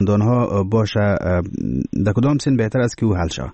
دندانها باشه در کدام سن بهتر است که او حل شود؟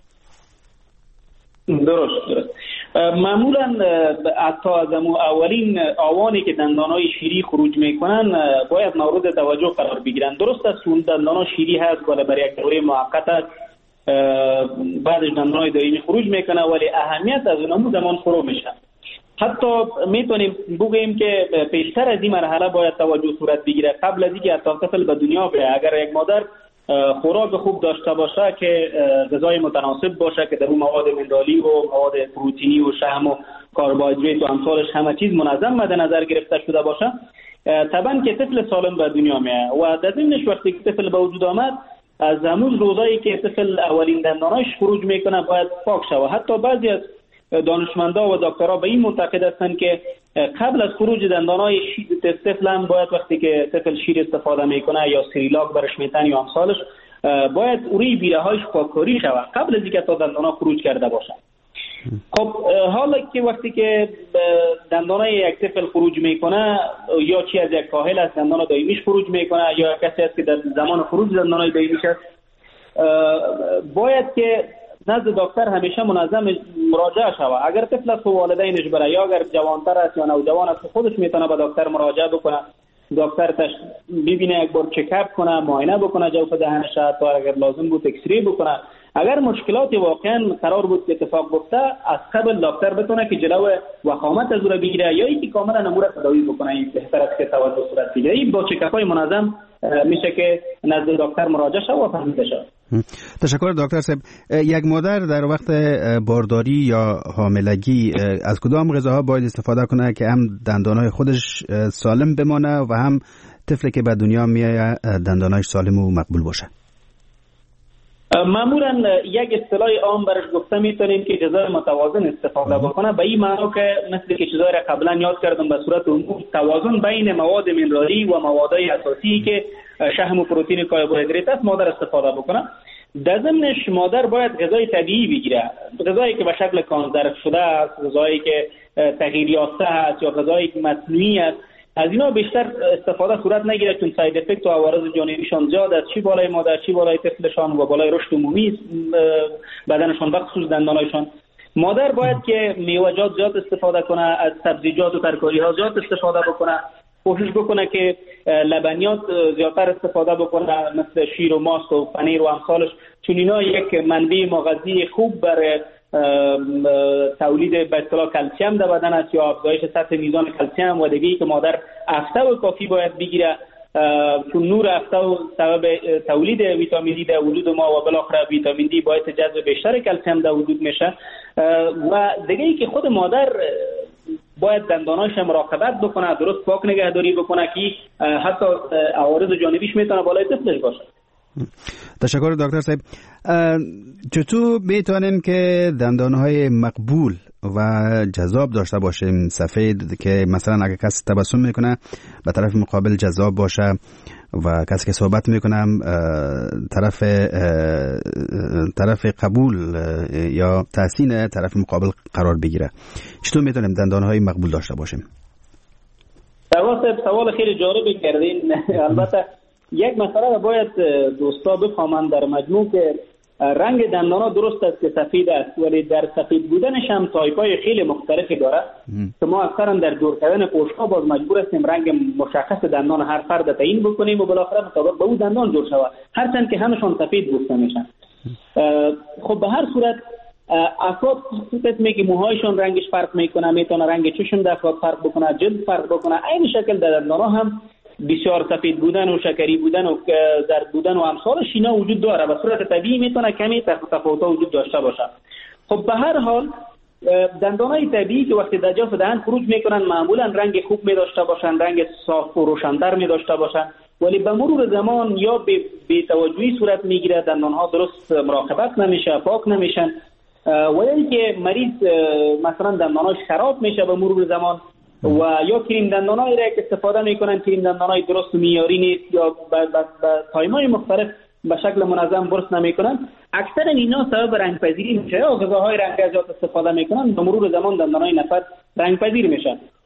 درست. معمولا حتی از اولین آوانی که دندانهای شیری خروج میکنن باید مورد توجه قرار بگیرن. درست است اون دندانهای شیری هست ولی برای یک دوره موقت است، بعدش دندانهای دائمی خروج میکنه ولی اهمیت از اونمو زمان فرو میشه. حتی میتونیم بگوییم که پیشتر از این مرحله باید توجه صورت بگیره قبل از اینکه حتی طفل به دنیا بیاید. اگر یک مادر خوراک خوب داشته باشه که غذای متناسب باشه که در اون مواد منرالی و مواد پروتئینی و شحم و کربوهیدرات و امثالش همه چیز منظم مد نظر گرفته شده باشه، طبعا که طفل سالم به دنیا میاد. و در ضمنش وقتی که طفل به وجود آمد از همون روزایی که طفل اولین دنداناش خروج میکنه باید پاک شود. حتی بعضی از دانشمندا و دکترها به این معتقد هستند که قبل از خروج دندانای طفل هم باید وقتی که طفل شیر استفاده میکنه یا سریلاک برش میتن یا امثالش باید اوری بیره‌هایش پاککاری شود قبل از اینکه تا دندانا خروج کرده باشه. خب حالا که وقتی که دندانای یک طفل خروج میکنه یا چی از یک کاهل از دندان دائمیش خروج میکنه یا کسی است که در زمان خروج دندانای دائمیش است، باید که نزد دکتر همیشه منظم مراجعه شود. اگر طفل است والدینش بره یا اگر جوانتر است یا نوجوان است خودش میتونه به دکتر مراجعه بکنه، دکتر ببینه یک بار چکاپ کنه، معاینه بکنه جوف دهنش، تا اگر لازم بود اکسری بکنه. اگر مشکلاتی واقعا قرار بود که اتفاق بیفته از قبل دکتر بتونه که جلو وخامت از اون بگیره یا اینکه کاملا امور تداوی بکنه. این بهتر است که توجه صورت بگیره. این با چکاپ‌های منظم میشه که نزد دکتر مراجعه شود و فهمیده شود. تشکر دکتر صاحب. یک مادر در وقت بارداری یا حاملگی از کدام غذاها باید استفاده کنه که هم دندانهای خودش سالم بمانه و هم طفلی که به دنیا میاد دندانهاش سالم و مقبول باشه؟ معمولا یک اصطلاح عام برش گفته میتونیم که غذای متوازن استفاده بکنه، به این معنی که مثل که چیزایی را قبلا یاد کردم به صورت عمومی توازن بین مواد منرالی و موادهای اساسی که شحم و پروتئین و کربوهیدرات است مادر استفاده بکنه. در ضمنش مادر باید غذای طبیعی بگیره، غذایی که به شکل کانزرو شده است، غذایی که تغییر یافته است یا غذایی که مصنوعی است. از اینا بیشتر استفاده صورت نگیره چون ساید افکت و عوارض جانبیشان زیاد است، چی بالای مادر چی بالای طفلشان و بالای رشد عمومی بدنشان و خصوص دندانایشان. مادر باید که میوه‌جات زیاد استفاده کنه، از سبزیجات و ترکاری‌ها زیاد استفاده بکنه، کوشش بکنه که لبنیات زیادتر استفاده بکنه مثل شیر و ماست و پنیر و امثالش، چون اینا یک منبع مغذی خوب برای تولید به اصطلاح کلسیم در بدن است یا افزایش سطح میزان کلسیم و دیگه‌ای که مادر افته و کافی باید بگیره، چون نور افته و سبب تولید ویتامین دی در وجود ما و بالاخره ویتامین دی باعث جذب بیشتر کلسیم در وجود میشه. و دیگه‌ای که خود مادر باید دنداناش مراقبت بکنه، درست پاک نگهداری بکنه که حتی عوارض جانبیش میتونه بالای طفلش باشه. تشکر دکتر صاحب. چطور میتونیم که دندانهای مقبول و جذاب داشته باشیم، سفید، که مثلا اگه کسی تبسم میکنه به طرف مقابل جذاب باشه و کسی که صحبت میکنه طرف قبول یا تحسین طرف مقابل قرار بگیره؟ چطور میتونیم دندانهای مقبول داشته باشیم؟ سوال خیلی جالبی کردین. البته یک مسئله باید دوستا بفهمن در مجموع که رنگ دندانا درست است که سفید است ولی در سفید بودنش هم تایپ‌های خیلی مختلفی داره که ما اکثرا در جور کردن پوش‌ها باز مجبور هستیم رنگ مشخص دندان هر فرد تعیین بکنیم و بالاخره مطابق به اون دندان جور شود، هرچند که همشون سفید گفته میشن. خب به هر صورت افراد قسمی که موهایشون رنگش فرق میکنه، میتونه رنگ چشم در افراد فرق بکنه، جلد فرق بکنه. این شکل در دندانا هم بسیار سفید بودن و شکری بودن و زرد بودن و امثالش اینا وجود داره. به صورت طبیعی میتونه کمی تفاوت‌ها وجود داشته باشه. خب به هر حال دندانای طبیعی که وقتی در جوف دهن خروج میکنن معمولا رنگ خوب می داشته باشن، رنگ صاف و روشن‌تر می داشته باشن، ولی به مرور زمان یا به توجهی صورت میگیره، دندانها درست مراقبت نمیشه، پاک نمیشن، ولی که مریض مثلا دنداناش خراب میشه به مرور زمان و یا کریم دندانایی را که استفاده میکنن کریم دندانای درست و معیاری نیست یا با تایم‌های مختلف به شکل منظم برس نمیکنن. اکثر اینا سبب رنگ پذیری میشه یا غذاهای رنگ زیاد استفاده میکنن، به مرور زمان دندانای نفر رنگ پذیر میشن.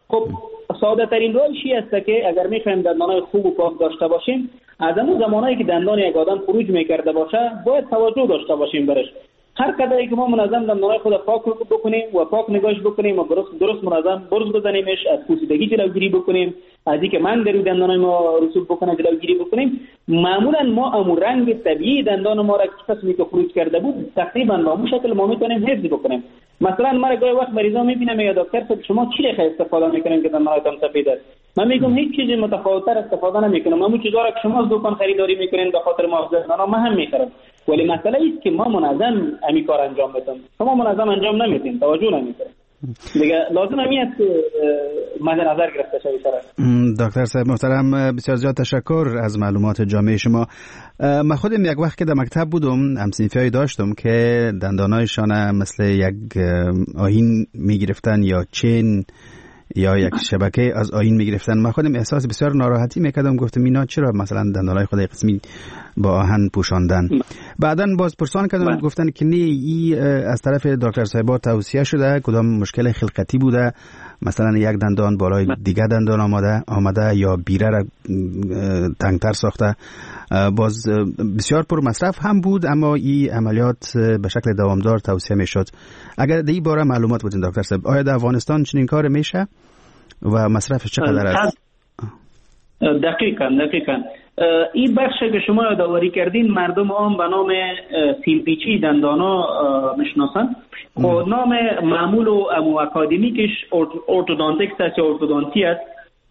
خب ساده ترین راهش است که اگر میخوایم دندانای خوب و پاک داشته باشیم، از اون زمانایی که دندان یک آدم خروج میکرده باشه باید توجه داشته باشیم برش. هر قدری که ما منظم دندانای خود پاک بکنیم و پاک نگاهش بکنیم و درست منظم برز بزنیمش، از پوسیدگی جلوگیری بکنیم، از اینکه من در دندانای ما رسوب بکنه جلوگیری بکنیم، معمولا ما امور رنگ طبیعی دندان ما را که قسمی که خروج کرده بود تقریبا با همون شکل ما میتونیم حفظ بکنیم. مثلا من گاهی وقت مریضا میبینم یا دکتر صاحب شما چی رخ استفاده میکنین که دندانتون سفید است؟ من میگم هیچ چیزی متفاوت‌تر استفاده نمیکنم، همون چیزا را که شما از دکان خریداری میکنین به خاطر محافظت دندان من هم میخرم، ولی مسئله است که ما منظم همین کار انجام بدیم، شما منظم انجام نمیدین، توجه نمیکنین. دیگه لازم است که مد نظر گرفته شود سر. دکتر صاحب محترم بسیار زیاد تشکر از معلومات جامع شما. من خودم یک وقت که در مکتب بودم همسنفیایی داشتم که دندانایشان مثل یک آیین میگرفتن یا چین یا یک شبکه از آیین میگرفتن. من خودم احساس بسیار ناراحتی میکردم، گفتم اینا چرا مثلا دندانای خود قسمی با آهن پوشاندن. بعداً باز پرسان کردم گفتن که نه، ای از طرف دکتر صاحبا توصیه شده، کدام مشکل خلقتی بوده، مثلا یک دندان بالای دیگه دندان آمده یا بیره را تنگتر ساخته. باز بسیار پر مصرف هم بود، اما این عملیات به شکل دوامدار توصیه میشد. اگر در این باره معلومات بودین دکتر صاحب، آیا در افغانستان چنین کار میشه و مصرفش چقدر است؟ دقیقاً این بخش که شما یادآوری کردین مردم عام به نام سیمپیچی دندانا میشناسن. خب نام معمول و اکادمیکش ارتودونتیکس است یا ارتودونتی است.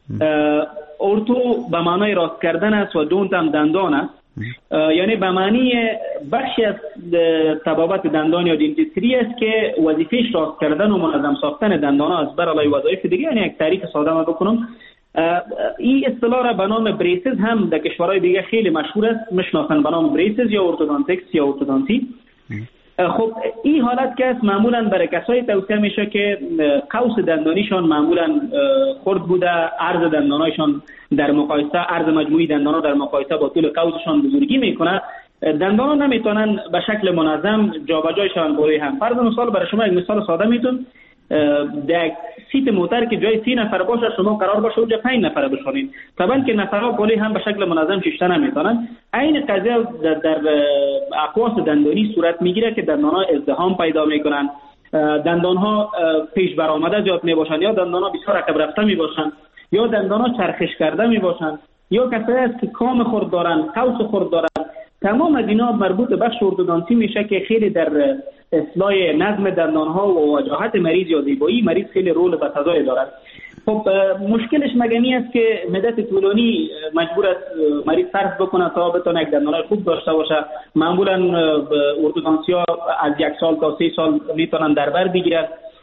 ارتو به معنای راست کردن است و دونت هم دندان است، یعنی به معنی بخشی از طبابت دندان یا دنتیستری است که وظیفهش راست کردن و منظم ساختن دندان است بر علاوه وظایف دیگه. یعنی یک تعریف ساده ما بکنم، این اصطلاح را به نام بریسز هم در کشورهای دیگه خیلی مشهور است، میشناسن به نام بریسز یا ارتودونتیکس یا ارتودونتی. خب این حالت که است معمولا برای کسایی توصیه میشه که قوس دندانیشان معمولا خرد بوده، عرض دندانایشان در مقایسه، عرض مجموعی دندانا در مقایسه با طول قوسشان بزرگی میکنه، دندانا نمیتونن به شکل منظم جابجا شون بالای هم. فرض مثال برای شما یک مثال ساده میتونم، در سیت موتر که جای 3 نفر باشه شما قرار باشه اونجا 5 نفر بشونین، طبعا که نفرها بالای هم به شکل منظم شیشته نمیتونن. این قضیه در اقواس دندانی صورت میگیره که دندانها ازدحام پیدا میکنن، دندانها پیش برآمده زیاد میباشن، یا دندانها بسیار عقب رفته میباشن، یا دندانها چرخش کرده میباشن، یا کسایی است که کام خرد دارن، قوس خرد دارن. تمام از اینا مربوط به بخش ارتودونتی میشه که خیلی در اصلاح نظم دندانها و وجاهت مریض یا زیبایی مریض خیلی رول بسزای دارد. خب مشکلش مگنی است که مدت طولانی مجبور است مریض صرف بکنه تا بتونه یک دندانای خوب داشته باشه. معمولا ارتودونسیا از 1 سال تا 3 سال میتونن در بر بگیرن،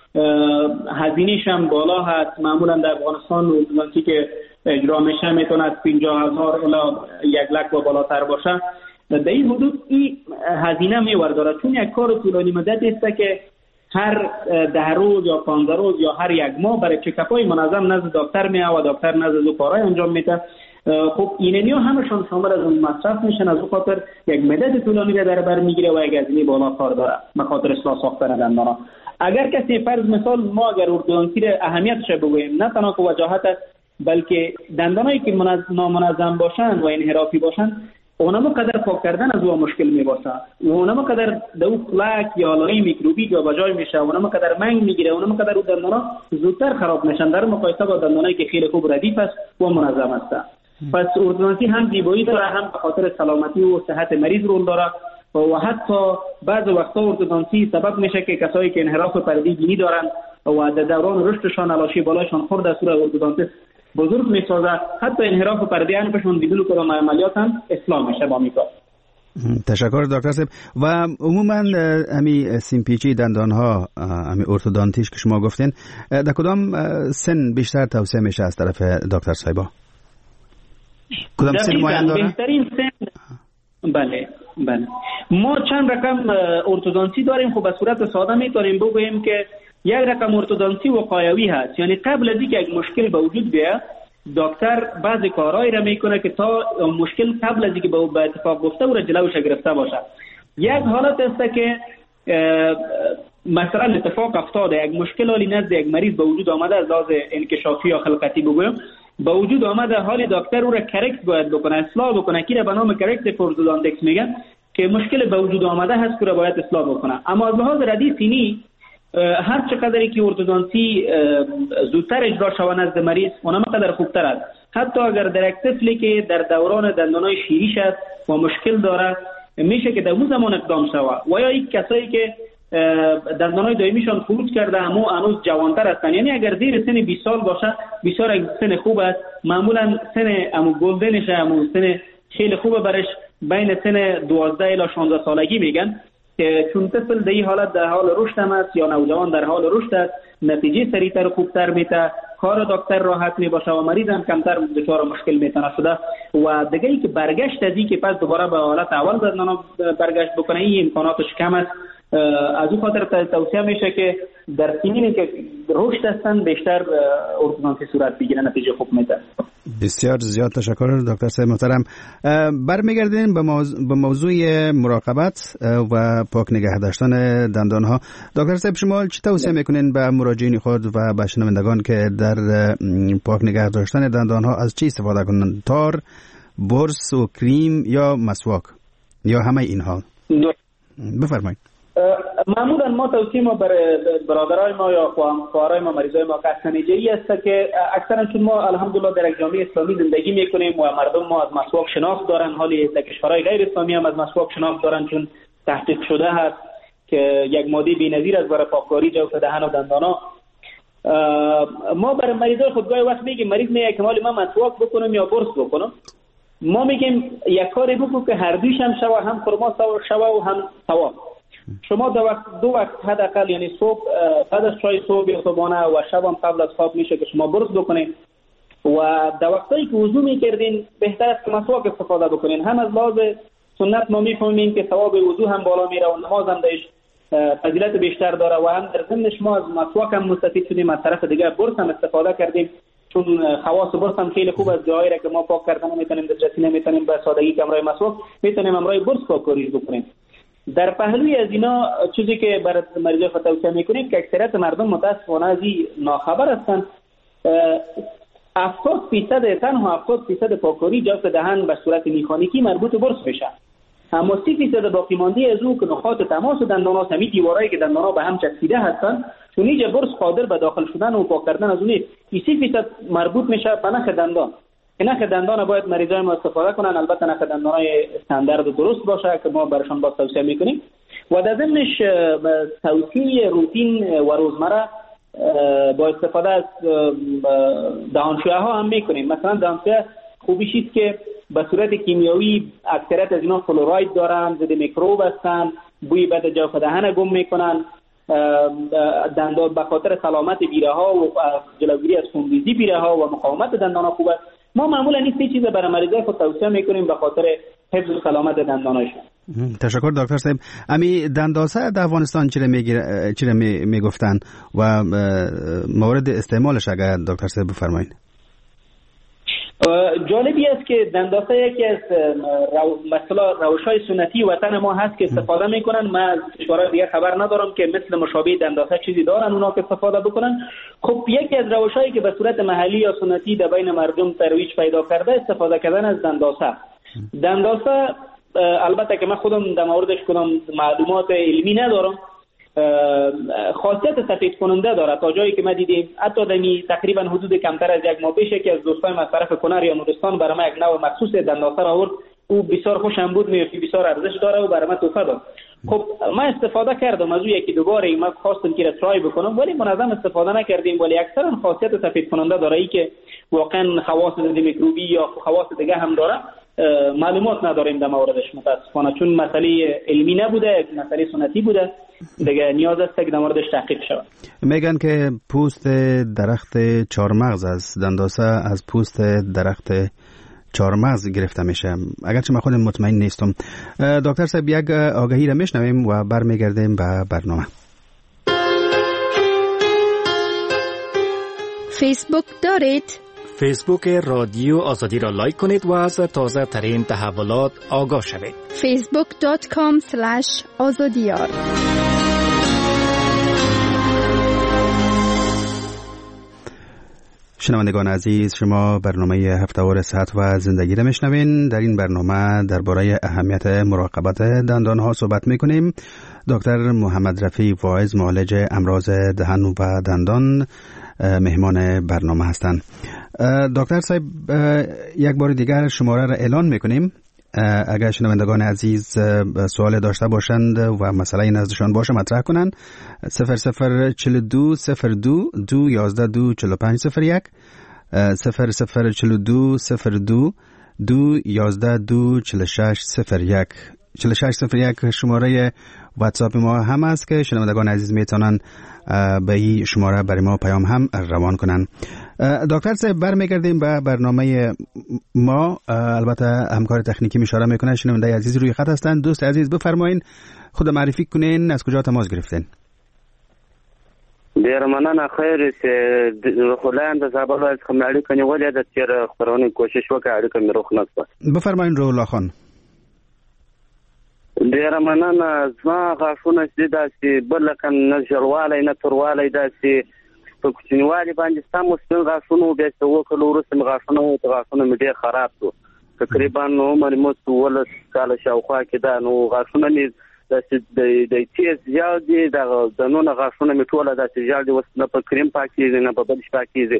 هزینه‌ش هم بالا هست. معمولا در افغانستان ارتودونتی که اجرا میشه میتونه از 50,000 الی 1,00,000 و بالاتر باشه. در این حدود این هزینه میورداره، چون یک کار طولانی مدت است که هر 10 روز یا 15 روز یا هر 1 ماه برای چکاپ‌های منظم نزد دکتر میاد و دکتر نزد او کارهای انجام میده. خب اینها همشون شامل از اون مصرف میشن، از اون خاطر یک مدت طولانی را در بر میگیره و یک هزینه بالا کار داره به خاطر اصلاح ساختن دندانا. اگر کسی فرض مثال ما اگر ارتودونتی را اهمیتش بگوییم، نه تنها که وجاهت است بلکه دندانایی که نامنظم باشن و انحرافی باشن اونم قدر پاک کردن از او مشکل میباشه، اونم قدر دو پلاک یا لایه میکروبی جابجا میشه، اونم قدر منگ میگیره، اونم قدر دندانا زودتر خراب میشن در مقایسه با دندانایی که خیلی خوب ردیف است و منظم است. پس ارتودونتی هم زیبایی داره، هم به خاطر سلامتی و صحت مریض رول داره و حتی بعض وقتا ارتودونتی سبب میشه که کسایی که انحراف پردی بینی دارن و در دوران رشدشان علاشی بالایشان خورد از صورت ارتودونتیست بزرگ میسازه، حتی انحراف پرده انفشون بدون کدام عملیات هم اصلاح میشه با میکار. تشکر دکتر صاحب. و عموما امی سیمپیچی دندان ها، امی ارتودونتیش که شما گفتین، در کدام سن بیشتر توصیه میشه از طرف دکتر صاحبا؟ کدام سن معین داره؟ بهترین سن بله ما چند رقم ارتودونتی داریم. خب به صورت ساده میتونیم بگوییم که یک رقم ارتودونتی وقایوی هست، یعنی قبل از اینکه یک مشکل به وجود بیاد دکتر بعضی کارهایی را میکنه که تا مشکل قبل از اینکه به اتفاق بیفته او را جلوش گرفته باشه. یک حالت است که مثلا اتفاق افتاده یک مشکل حالی نزد یک مریض به وجود آمده از لحاظ انکشافی یا خلقتی بگویم به وجود آمده، حالی دکتر او را کرکت باید بکنه، اصلاح بکنه، که به نام کرکت اورتودونتیکس میگن که مشکل به وجود آمده هست که باید اصلاح بکنه. اما از لحاظ ردیفینی هر چقدری که اورتودونتی زودتر اجرا شود نزد مریض اونم قدر خوبتر است. حتی اگر در یک طفلی که در دوران دندانای شیریش است و مشکل داره میشه که در اون زمان اقدام شود، و یا یک کسایی که دندانای دائمیشان فروت کرده اما هنوز جوانتر هستن، یعنی اگر زیر سن 20 سال باشه بسیار سن خوب است. معمولا سن امو گلدنش امو سن خیلی خوبه برش بین سن 12 الی 16 سالگی میگن که چون طفل در این حالت در حال رشد است یا نوجوان در حال رشد است، نتیجه سریعتر و خوبتر میته، کار دکتر راحت میباشه و مریض هم کمتر دچار مشکل میتونه شده. و دیگه ای که برگشت از این که پس دوباره به حالت اول دندان برگشت بکنه این امکاناتش کم است. از اون خاطر توصیه میشه که در سنینی که رشد هستن بیشتر اورتودونتی صورت بگیره، نتیجه خوب میده. بسیار زیاد تشکر دکتر صاحب محترم. برمیگردیم به موضوع مراقبت و پاک نگه داشتن دندان ها. دکتر صاحب شما چی توصیه میکنین به مراجعین خود و به شنوندگان که در پاک نگه داشتن دندان ها از چی استفاده کنن؟ تار، برس و کریم یا مسواک یا همه اینها؟ بفرمایید. معمولا ما توصیه ما برای برادرای ما یا خواهرای ما مریضای ما کسنجی است که اکثرا چون ما الحمدلله در یک جامعه اسلامی زندگی میکنیم و مردم ما از مسواک شناخت دارن، حالی در کشورهای غیر اسلامی هم از مسواک شناخت دارن چون تحقیق شده هست که یک ماده بی‌نظیر است برای پاککاری جوف دهن و دندانا. ما برای مریضای خودگاه وقت میگیم مریض میگه که مالی من مسواک بکنم یا برس بکنم، ما میگیم یک کاری بکن که هر دویش هم شوا، هم خرما شوا و هم ثواب. شما دو وقت حداقل یعنی صبح بعد از چای صبح یا صبحانه و شب هم قبل از خواب میشه که شما برس بکنید و در وقتایی که وضو میکردین بهتر است که مسواک استفاده بکنین. هم از لحاظ سنت ما میفهمیم که ثواب وضو هم بالا میره و نماز هم درش فضیلت بیشتر داره و هم در ضمنش ما از مسواک هم مستفید شدیم، از طرف دیگه برس هم استفاده کردیم چون خواص برس هم خیلی خوب از جایی را که ما پاک کردن میتونیم دسترسی نمیتونیم به سادگی که امرای مسواک میتونیم امرای برس پاککاریش بکنیم. در پهلوی از اینا چیزی که برای مریضای خود توصیه میکنیم که اکثریت مردم متاسفانه از این ناخبر هستند، 70% تنها 70% پاککاری جوف دهن به صورت میکانیکی مربوط به برس میشه، اما 30% باقی مانده از او که نقاط تماس دندان ها همین دیوارایی که دندان ها به هم چسبیده هستن چون اینجا برس قادر به داخل شدن و پاک کردن از اون نیست. 30% مربوط میشه به نخ دندان که نخ دندان باید مریضای ما استفاده کنن، البته نخ دندانای استاندارد و درست باشه که ما برشان با توصیه میکنیم و در ضمنش توصیه روتین و روزمره با استفاده از دهانشویه ها هم میکنیم. مثلا دهانشویه خوبیش است که به صورت کیمیایی اکثریت از اینا فلوراید دارن، ضد میکروب هستن، بوی بد جوف دهن گم میکنن، دندان به خاطر سلامت بیره ها و جلوگیری از خونریزی بیره ها و مقاومت دندان ها خوبه. ما معمولا این سه چیز برای مریضای خود توصیه میکنیم به خاطر حفظ سلامت دندانایشون. تشکر دکتر صاحب. امی دنداسه در افغانستان چی میگفتن و مورد استعمالش اگر دکتر صاحب بفرمایید. جالبی است که دنداسه یکی از مثلا روش‌های سنتی وطن ما هست که استفاده میکنن. من از کشورهای دیگه خبر ندارم که مثل مشابه دنداسه چیزی دارن اونا که استفاده بکنن. خب یکی از روش‌هایی که به صورت محلی یا سنتی در بین مردم ترویج پیدا کرده استفاده کردن از دنداسه البته که من خودم در موردش کدام معلومات علمی ندارم، خاصیت سفید کننده داره. تا جایی که ما دیدیم حتی دمی تقریبا حدود کمتر از یک ماه پیش که از دوستای ما طرف کنر یا نورستان برای ما یک نوع مخصوص دنداسه را آورد، او بسیار خوشم بود، میگفت بسیار ارزش داره و برای ما تحفه داد. خب ما استفاده کردم از او یکی دو بار، ما خواستم که ترای بکنم ولی منظم استفاده نکردیم، ولی اکثرا خاصیت سفید کننده داره ای که واقعا خواص میکروبی یا خواص دیگه هم داره. معلومات نداریم در موردش متاسفانه، چون مسئله علمی نبوده، مسئله سنتی بوده، دیگه نیاز است که در موردش تحقیق شود. میگن که پوست درخت چهارمغز از دنداسه از پوست درخت چهارمغز گرفته میشه، اگرچه من خودم مطمئن نیستم. دکتر صاحب یک آگهی را میشنویم و برمیگردیم به برنامه. فیسبوک دارید؟ فیسبوک رادیو آزادی را لایک کنید و از تازه ترین تحولات آگاه شوید. facebook.com/azadiyar شنوندگان عزیز، شما برنامه هفته‌وار صحت و زندگی را میشنوین. در این برنامه درباره اهمیت مراقبت دندانها صحبت میکنیم. دکتر محمد رفیع واعظ، معالج امراض دهان و دندان، مهمان برنامه هستند. دکتر صاحب، یک بار دیگر شماره را اعلان میکنیم. اگر شنوندگان عزیز سوال داشته باشند و مسئله نزدشان باشه مطرح کنند. 0042 02 211 24501 0042 02 211 24601 4601 شماره واتساپ ما هم است که شنوندگان عزیز میتونن به این شماره برای ما پیام هم روان کنن. دکتر صاحب، برمیگردیم به برنامه ما. البته همکار تکنیکی اشاره میکنه. شنونده عزیز روی خط هستند. دوست عزیز بفرمایین، خود معرفی کنین، از کجا تماس گرفتین؟ ډیر مننه. خیر چې خلان د زابل از خمناړي کني ولې د تیر خبرونه کوشش وکړه اړیکه مې روخ نه کړه. بفرمایین رولا خان. ډیر مننه. زما غاښونه چې داسې بل کن نه ژړوالی نه توروالی داسې په کوچنیوالي باندې سم سپین غاښونه بیا چې وکړو وروسته مې غاښونه مې ډېر خراب شو. تقریبا عمر مو 12 کاله شاوخوا کې دا نو غاښونه مې داسې د تیز ژاړ دي. د نونه غاښونه مې ټوله داسې ژاړ دي. اوس نه په کریم پاکېږي نه په بل شي پاکېږي.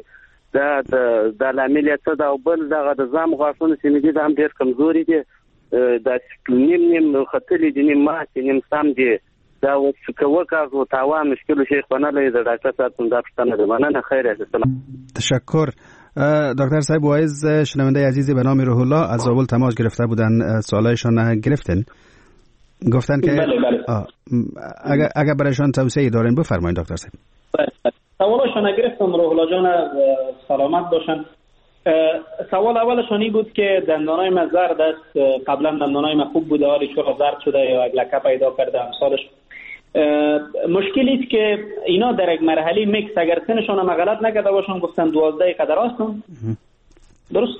دا لامل یې څه ده؟ او بل دغه د زام غاښونه چې مې دي دا هم ډېر کمزوري دي. دا نیم ختلی دي، نیم ماتې، نیم سم دي. دا اوس که وکړو تاوان مشکل شیخ نه لري. د ډاکټر صاحب دا پوښتنه ده. مننه. خیر است. تشکر. دکتر صاحب واعظ، شنونده عزیزی به نام روح الله از زابل تماس گرفته بودن. سوالایشان گرفتین؟ گفتن که اگر برایشان توصیه دارین بفرمایید دکتر صاحب. سوالشان گرفتم. روح الله جان سلامت باشن. سوال اولشان این بود که دندانای من زرد است. قبلا دندانای من خوب بوده، حالی چرا زرد شده یا یک لکه پیدا کرده امثالش. مشکلی است که اینا در یک مرحله میکس، اگر سنشان هم غلط نکرده باشن، گفتن 12 قدر هستن. درست؟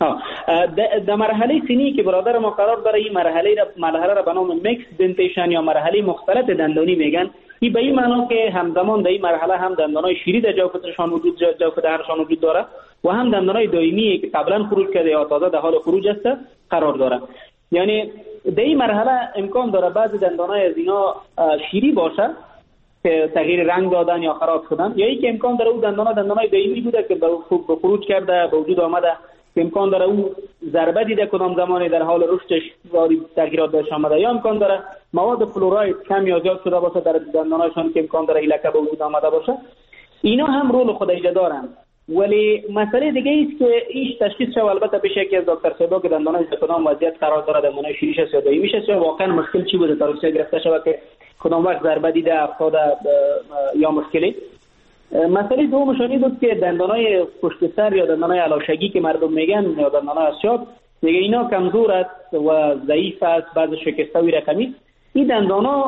در مرحله سنی که برادر ما قرار داره، این مرحله را به نام میکس دنتیشن یا مرحله مختلط دندانی میگن. این به این معنی که همزمان در این مرحله هم دندانای شیری در جوف دهنشان وجود داره و هم دندانای دائمی که قبلا خروج کرده یا تازه در حال خروج است قرار داره. یعنی در این مرحله امکان داره بعضی دندانای از اینا شیری باشه که تغییر رنگ دادن یا خراب شدن، یا اینکه امکان داره اون دندانای دائمی بوده که به خروج کرده، به وجود آمده، که امکان داره اون ضربه دیده کدام زمانی در حال رشدش وارد تغییرات داشته آمده، یا امکان داره مواد فلوراید کم یا زیاد شده باشه در دندانایشان که امکان داره ایلکه به وجود آمده باشه. اینا هم رول خود ایجاد دارن. ولی مسئله دیگه است که ایش تشخیص شو البته پیش یکی از دکتر صاحبا که دندانای کدام وضعیت قرار داره، دندانای شیریش است یا دائمیش است، یا واقعا مشکل چی بوده تا رسیده گرفته شده که کدام وقت ضربه دیده افتاده یا مشکلی. مسئله دومشون این بود که دندانای پشت سر یا دندانای علاشگی که مردم میگن یا دندانای اسیاب دیگه اینا کمزور است و ضعیف است، بعض شکسته و رقمی. این دندانا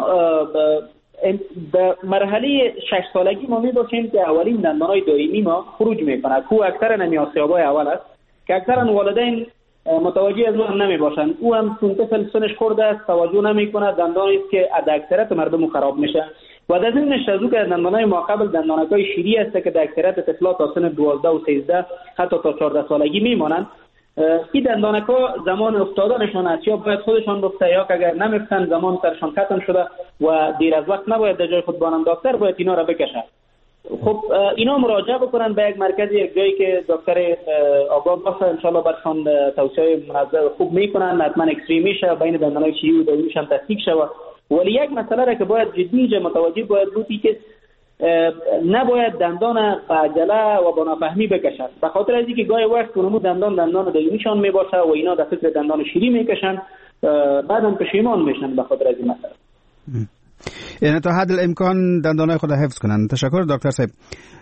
در مرحله 6 سالگی ما می‌باشیم که اولین دندانای دائمی ما خروج میکنه، که اکثر نمیاسیابای اول است که اکثرا والدین متوجه از اون نمیباشند. او هم چون طفل سنش خورده است توجه نمیکنه، دندانی است که از اکثریت مردم خراب میشه. و در ضمنش از او که دندانای ماقبل دندانکای شیری است که در اکثریت طفلا تا سن 12 و 13 حتی تا 14 سالگی میمانند. این دندانکا زمان افتادنشان است، یا باید خودشان رفته یا که اگر نمیفتن زمان سرشان ختم شده و دیر از وقت نباید در جای خود بانند. دکتر باید اینا را بکشه. خب اینا مراجعه بکنن به یک مرکز، یک جایی که دکتر آگاه باشه، انشالله برشان توصیه منظم خوب میکنن. حتما اکسری میشه بین دندانای شیری و دائمیش هم تصدیق شود. ولی یک مسئله را که باید جدی متوجه باید بودی که نباید دندان به عجله و با نافهمی بکشن، به خاطر از اینکه گاهی وقت اونمو دندان دائمیشان میباشه و اینا در فکر دندان شیری میکشن، بعدم پشیمان میشن به خاطر از این مسئله. یعنی تا حد الامکان دندانای خود حفظ کنن. تشکر دکتر صاحب.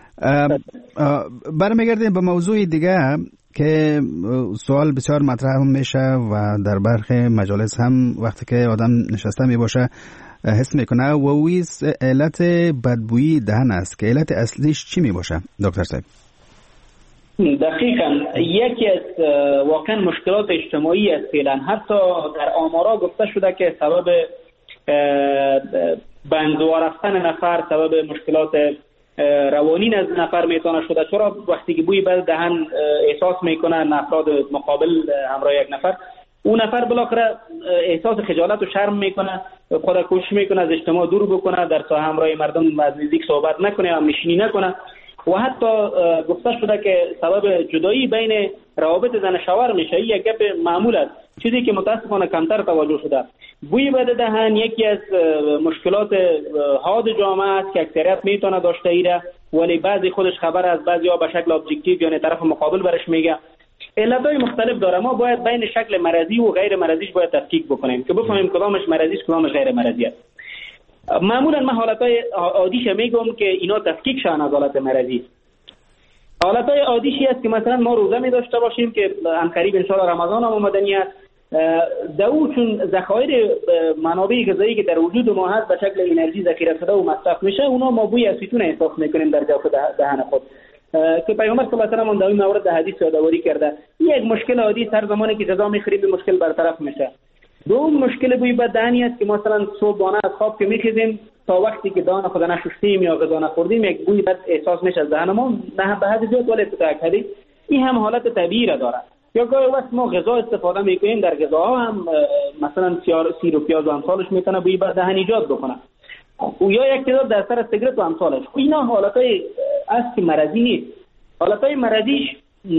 برمیگردیم به موضوع دیگه که سوال بسیار مطرح میشه و در برخی مجالس هم وقتی که آدم نشسته میباشه حس میکنه و ویز علت بدبویی دهن است که علت اصلیش چی میباشه دکتر صاحب؟ دقیقاً یکی از واقعا مشکلات اجتماعی است فعلا. حتی در آمارا گفته شده که سبب بندوار رفتن نفر، سبب مشکلات روانی از نفر میتونه شده. چرا وقتی که بوی بد دهن احساس میکنه افراد مقابل همراه یک نفر، اون نفر بالاخره احساس خجالت و شرم میکنه، خود کوشش میکنه از اجتماع دور بکنه، در ساحه همراه مردم از نزدیک صحبت نکنه یا نشینی نکنه. و حتی گفته شده که سبب جدایی بین روابط زن شوهر میشه. یک گپ معمول است، چیزی که متاسفانه کمتر توجه شده. بوی بد دهن یکی از مشکلات حاد جامعه است که اکثریت میتونه داشته ایره، ولی بعضی خودش خبر از بعضی‌ها به شکل ابجکتیو یعنی طرف مقابل برش میگه. علتهای مختلف داره. ما باید بین شکل مرضی و غیر مرضیش باید تفکیک بکنیم که بفهمیم کدامش مرضی است کدامش غیر مرضی است. معمولا من حالتهای عادیش میگم که اینا تفکیک شون از حالت مرضی. حالتهای عادیشی است که مثلا ما روزه می داشته باشیم که ان قریب ان شاء الله رمضان هم اومدنی است، دو چون ذخایر منابع غذایی که در وجود ما هست به شکل انرژی ذخیره شده و مصرف میشه، اونا ما بوی اسیتون احساس میکنیم در جوف دهن خود که پیامبر صلی الله علیه و آله در این مورد در حدیث یادآوری کرده. یک مشکل عادی هر زمانی که غذا میخوریم به مشکل برطرف میشه. دوم مشکل بوی بد دهنی است که مثلا صبحانه از خواب که میخیزیم تا وقتی که دهان خود نشستیم یا غذا نخوردیم یک بوی بد احساس میشه از دهن ما، نه به حد زیاد ولی تاکید این هم حالت طبیعی را داره. یا گاهی وقت ما غذا استفاده میکنیم، در غذاها هم مثلا سیر و پیاز و امثالش میتونه بوی بد دهن ایجاد بکنه، و یا یک تعداد در سر سیگرت و امثالش. اینا حالتای است که مرضی نیست. حالتای مرضیش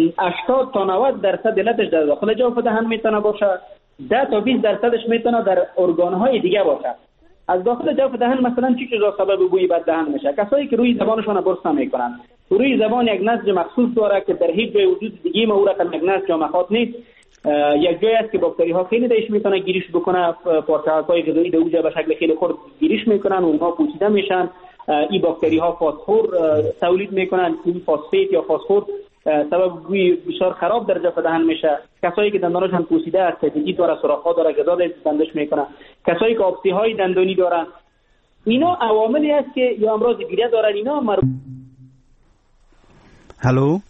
80 تا 90% علتش در داخل جوف دهن میتونه باشه، 10 تا 20% میتونه در ارگانهای دیگه باشه. از داخل جوف دهن مثلا چی چیزا سبب بوی بد دهن میشه؟ کسایی که روی زبانشون برس نمیکنن، روی زبان یک نسج مخصوص داره که در هیچ جای وجود دیگه ما او رقم یک نسج مخاط نیست. یک جایی است که باکتری ها خیلی دیش میتونه گیریش بکنه، پارچه‌های غذایی در اونجا به شکل خیلی خرد گیریش میکنن و اونها پوسیده میشن. این باکتری ها فسفر تولید میکنن، این فسفیت یا فسفر سبب بوی بسیار خراب در جوف دهن میشه. کسایی که دندانشون پوسیده است، تیدی داره، سوراخ‌ها داره، غذا دندش میکنه، کسایی که آبسی‌های دندانی دارن، اینا عواملی است که یا امراض گریه دارن. اینا هلو،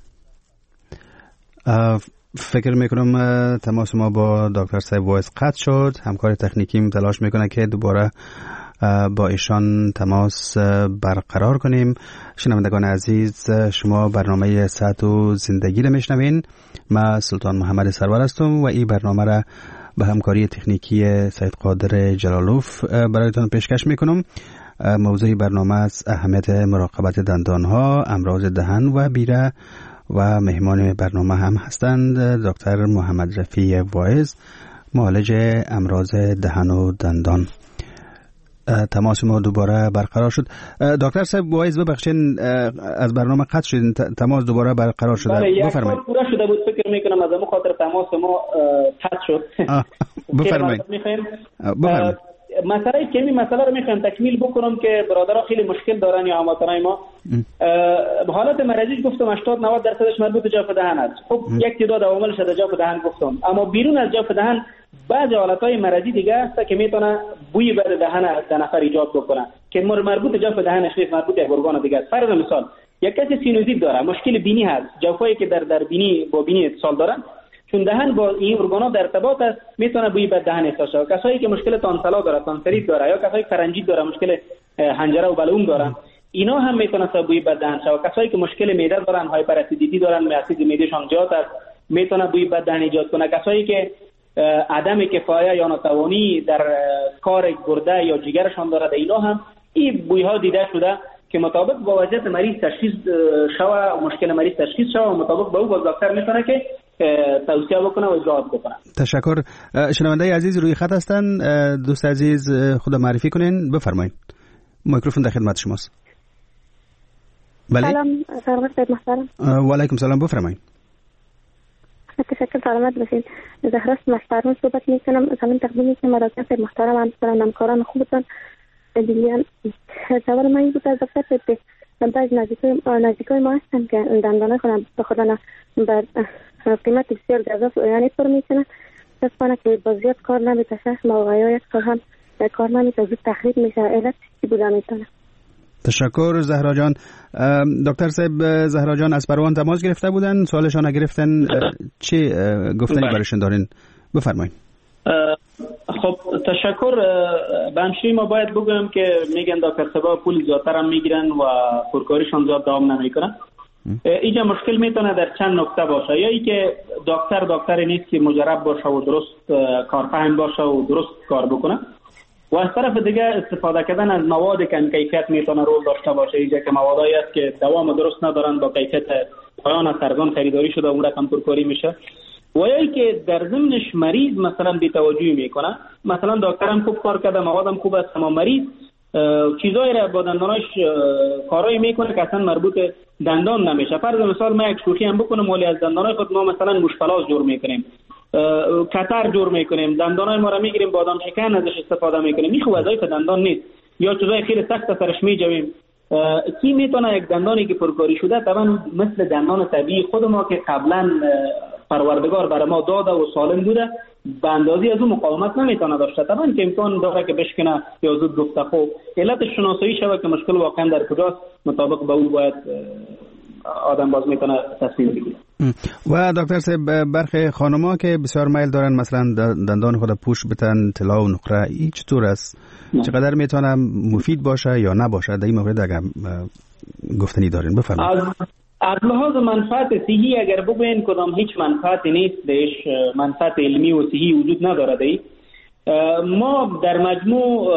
فکر میکنم تماس ما با دکتر صاحب وایس قطع شد. همکار تکنیکی تلاش میکنه که دوباره با ایشان تماس برقرار کنیم. شنوندگان عزیز، شما برنامه صحت و زندگی را میشنوین. من سلطان محمد سرور هستم و این برنامه را به همکاری تکنیکی سید قادر جلالوف برایتان پیشکش میکنم. موضوع برنامه است اهمیت مراقبت دندانها، امراض دهن و بیره و مهمان برنامه هم هستند دکتر محمد رفیع واعظ، معالج امراض دهن و دندان. تماس ما دوباره برقرار شد. دکتر صاحب واعظ ببخشید از برنامه قطع شد، تماس دوباره برقرار شده. بفرمایید. پورا شده بود، فکر میکنم از اون خاطر تماس ما قطع شد. بفرمایید. مسئله که مسئله رو میخوام تکمیل بکنم که برادرها خیلی مشکل دارن یا هموطنای ما. حالت مرضیش گفتم 80-90% مربوط به جوف دهن است. خب یک تعداد عواملش در جوف دهن گفتم، اما بیرون از جوف دهن بعضی حالتهای مرضی دیگه هست که میتونه بوی بد دهن از نفر ایجاد بکنه که مربوط به جوف دهنش نیست، مربوط به ارگان دیگه است. فرض مثال یک کسی سینوزیت داره، مشکل بینی هست، جوفایی که در بینی با بینی اتصال دارن، چون دهن با این ارگانا در ارتباط است میتونه بوی بد دهن احساس شه. کسایی که مشکل تانسلا داره، تانسلیت داره، یا کسایی که فرنجیت داره، مشکل حنجره و بلعوم دارن، اینا هم میتونه سبب بوی بد دهن شه. کسایی که مشکل معده دارن، هایپر اسیدیتی دارن، اسید معدهشون زیاد است، میتونه بوی بد دهن ایجاد کنه. کسایی که عدم کفایه یا ناتوانی در کار گرده یا جگرشان داره، اینا هم این بوی ها دیده شده که مطابق با وضعیت مریض تشخیص شوه و مشکل مریض تشخیص شوه و مطابق با او با دکتر میتونه که توصیه بکنه و اجراات بکنه. تشکر. شنونده عزیز روی خط هستن، دوست عزیز خود معرفی کنین، بفرمایید. میکروفون در خدمت شماست. بله. سلام، سلامت محترم. و علیکم سلام، بفرمایید. تشکر، سلامت باشین. زهرا محترم صحبت میکنم. سلام تقدیم میکنم مراکز محترم همسران همکاران خوبتان. دیگه سوال من این بود از دفتر بعض نزدیکای ما هستن که دندانه کنم به خودن بر قیمت بسیار گذاف یعنی پر میکنن دستانه که با زیاد کار نمیتشه موقعی یک سال هم کار نمیتشه زود تخریب میشه. علت چی بوده میتونه؟ تشکر زهرا جان. دکتر صاحب زهرا جان از پروان تماس گرفته بودن، سوالشان نگرفتن، چی گفتنی برایشون دارین؟ بفرمایید. خب تشکر. به همچنین ما باید بگویم که میگن دکتر سبا پول زیادتر هم میگیرن و پرکاریشان زیاد دوام نمیکنن. اینجا مشکل میتونه در چند نکته باشه، یا ای که دکتر نیست که مجرب باشه و درست کارفهم باشه و درست کار بکنه، و از طرف دیگه استفاده کردن از مواد کم کیفیت میتونه رول داشته باشه. اینجا که موادایی است که دوام درست ندارن، با کیفیت پایان از ارزان خریداری شده اون رقم پرکاری میشه، و یا ای که در ضمنش مریض مثلا بی‌توجهی میکنه. مثلا دکترم خوب کار کرده، موادم خوب است، اما مریض چیزایی را با دنداناش کارایی میکنه که اصلا مربوط دندان نمیشه. فرض مثال ما یک شوخی هم بکنم، ولی از دندانای خود ما مثلا مشپلاس جور میکنیم، کتر جور میکنیم، دندانای ما را میگیریم، بادام شکن ازش استفاده میکنیم. این خوب وظایف دندان نیست، یا چیزای خیلی سخت سرش میجویم. کی میتونه یک دندانی که پرکاری شده طبعا مثل دندان طبیعی خود ما که قبلا پروردگار برای ما داده و سالم بوده، به اندازی از اون مقاومت نمیتونه داشته. طبعا که امکان داره که بشکنه یا زود گفته. خب علت شناسایی شود که مشکل واقعا در کجاست، مطابق به اون باید آدم باز میتونه تصمیم بگیره. و دکتر صاحب، برخی خانم‌ها که بسیار میل دارن مثلا دندان خود پوش بتن، طلا و نقره، این چطور است؟ چقدر میتونه مفید باشه یا نباشه؟ در این مورد اگر گفتنی دارین بفرمایید. از لحاظ منفعت صحی اگر بگوین کدام هیچ منفعتی نیست دیش، منفعت علمی و صحی وجود نداره دی. ما در مجموع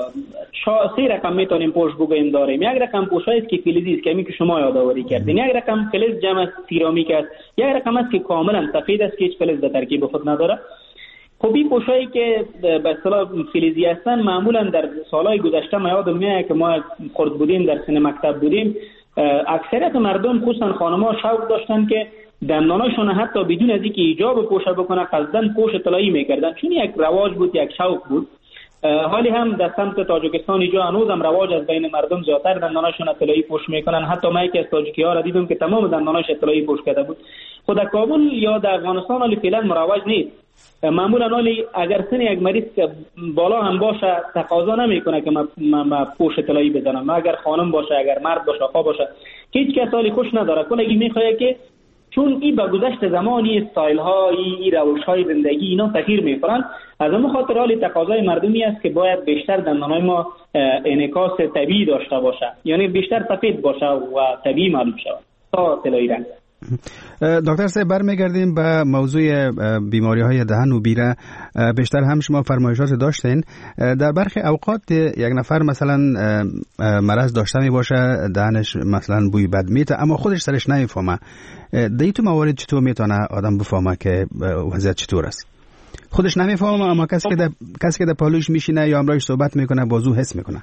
3 رقم میتونیم پوش بگویم داریم. یک رقم پوشایی است که فلزی است که همین که شما یادآوری کردین، یک رقم فلز جمع سیرامیک است، یک رقم است که کاملا سفید است که هیچ فلز در ترکیب خود نداره. خب این پوشایی که به اصطلاح فلزی هستن معمولا در سالهای گذشته ما یادم میاد که ما خرد بودیم، در سن مکتب بودیم، اکثریت مردم خصوصا خانم‌ها شوق داشتن که دنداناشون حتی بدون از اینکه حجاب پوشه بکنه قصدن پوش طلایی میکردن، چون یک رواج بود، یک شوق بود. حالی هم در سمت تاجیکستان اینجا هنوزم رواج از بین مردم زیادتر دنداناشون طلایی پوش میکنن. حتی من که از تاجیکی‌ها را دیدم که تمام دنداناش طلایی پوش کرده بود. خود در کابل یا در افغانستان ولی فعلا مروج نیست. معمولا ولی اگر سن یک مریض که بالا هم باشه تقاضا نمیکنه که ما پوش طلایی بزنم، اگر خانم باشه، اگر مرد باشه، آقا باشه، هیچ کس حالی خوش نداره. کلگی میخواد که چون این با گذشت زمانی استایل ها، این روش های زندگی اینا تغییر میکنن، از اون خاطر حالی تقاضای مردمی است که باید بیشتر دندانای ما انعکاس طبیعی داشته باشه، یعنی بیشتر سفید باشه و طبیعی معلوم شود تا طلایی رنگ. دکتر صاحب، برمیگردیم به موضوع بیماری‌های دهن و بیره. بیشتر هم شما فرمایشات داشتین. در برخی اوقات یک نفر مثلا مرض داشته می باشه، دهنش مثلا بوی بد میته اما خودش سرش نمیفهمه. در تو موارد چطور میتونه آدم بفهمه که وضعیت چطور است؟ خودش نمیفهمه اما کسی که در پالوش میشینه یا امروز صحبت میکنه بازو حس میکنه.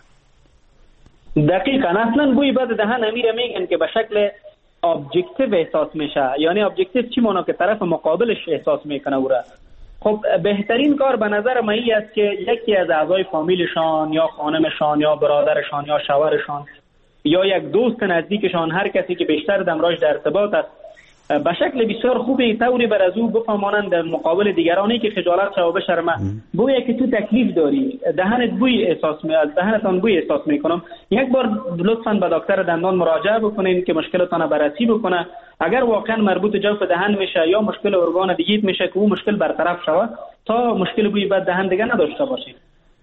دقیقاً اصلا بوی بد دهن امیره میگن که به شکل ابجکتیو احساس میشه. یعنی ابجکتیو چی معنی؟ که طرف مقابلش احساس میکنه او را. خب بهترین کار به نظر من این است که یکی از اعضای فامیلشان یا خانمشان یا برادرشان یا شوهرشان یا یک دوست نزدیکشان، هر کسی که بیشتر دمراش در ارتباط است، به شکل بسیار خوبی طوری بر از او بفهمانند در مقابل دیگرانی که خجالت شو بشرمه، بویی که تو تکلیف داری، دهنت بوی احساس از دهنتان بوی احساس میکنم، یک بار لطفاً به دکتر دندان مراجعه بکنین که مشکلتان بررسی بکنه. اگر واقعا مربوط جوف دهن میشه یا مشکل ارگان دیگه میشه که اون مشکل برطرف شود تا مشکل بوی بد دهن دیگه نداشته باشید.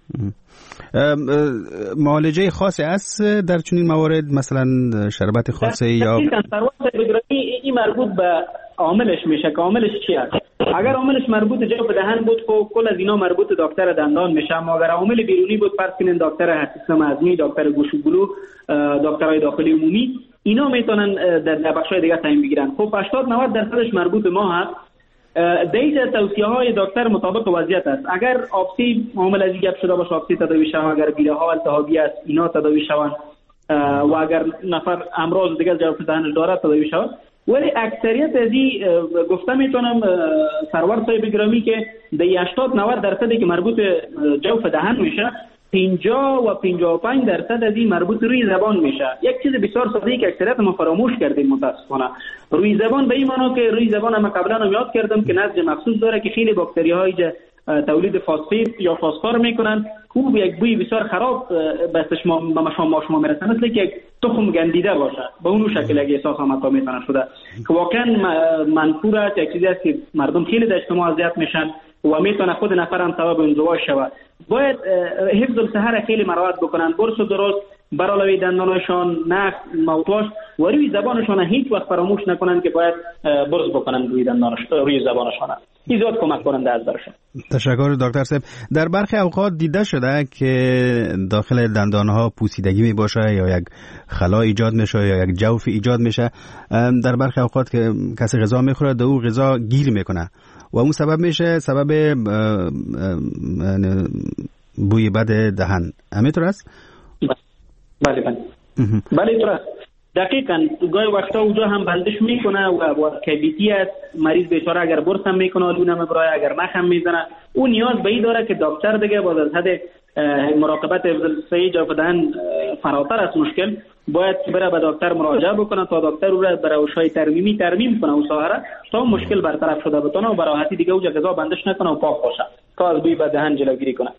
معالجه خاصی است در چنین موارد، مثلا شربت خاصی یا این مربوط به عاملش میشه که عاملش چی است. اگر عاملش مربوط جوف دهن بود خب کل از اینا مربوط دکتر دندان میشه. اما اگر عامل بیرونی بود، فرض کنین دکتر سیستم هضمی، دکتر گوش و گلو، دکترای داخلی عمومی، اینا میتونن در بخشای دیگه تعیین بگیرن. خب 80-90 درصدش مربوط به ما هست. دیگه توصیه‌های دکتر مطابق وضعیت است. اگر آبسی معامله از گپ شده باشه آبسی تداوی شوند، اگر بیره ها التهابی است اینا تداوی شوند، و اگر نفر امراض دیگه جوف دهنش داره تداوی شوند. ولی اکثریت از این گفته میتونم سرور صاحب گرامی که در 80-90 درصدی که مربوط جوف دهن میشه، 50 و 55 درصد از این مربوط روی زبان میشه. یک چیز بسیار ساده که اکثریت ما فراموش کردیم متاسفانه. روی زبان به این معنی که روی زبان ما قبلا هم یاد کردم که نسج مخصوص داره که خیلی باکتریاهای تولید فاسفید یا فسفر میکنن که یک بوی بسیار خراب به شما میرسه، مثل که یک تخم گندیده باشه. به اون شکل اگه احساس هم میتونه شده که واقعا منفور است، یک چیزی است که مردم خیلی در اجتماع اذیت میشن و میتونه خود نفر هم سبب انزوا شود. باید حفظ الصحه خیلی مراعات بکنن. برس درست برای دندانشان، نخ، موتاش و روی زبانشان هیچ وقت فراموش نکنن که باید برس بکنن روی زبانشان. این زیاد کمک کننده است برشان. تشکر دکتر صاحب. در برخی اوقات دیده شده که داخل دندانها پوسیدگی می باشه یا یک خلا ایجاد میشه یا یک جوف ایجاد میشه. در برخی اوقات که کسی غذا میخوره دو غذا گیر میکنه و اون سبب میشه سبب بوی بد دهن. همینطور است؟ بله طور است. دقیقاً گاهی وقتا اونجا هم بندش میکنه و کیویتی است. مریض بیچاره اگر برس هم میکنه آلو نمیبرای، اگر نخ هم میزنه، اون نیاز به این داره که دکتر دیگه باز از حد مراقبت صحی جوف دهن فراتر از مشکل باید بره به دکتر مراجعه بکنه تا دکتر او را برای روش‌های ترمیمی ترمیم کنه و ساهره تا مشکل برطرف شده بتونه و برای راحتی دیگه اونجا غذا بندش نکنه و پاک باشه تا از بوی بد دهن جلوگیری کنه.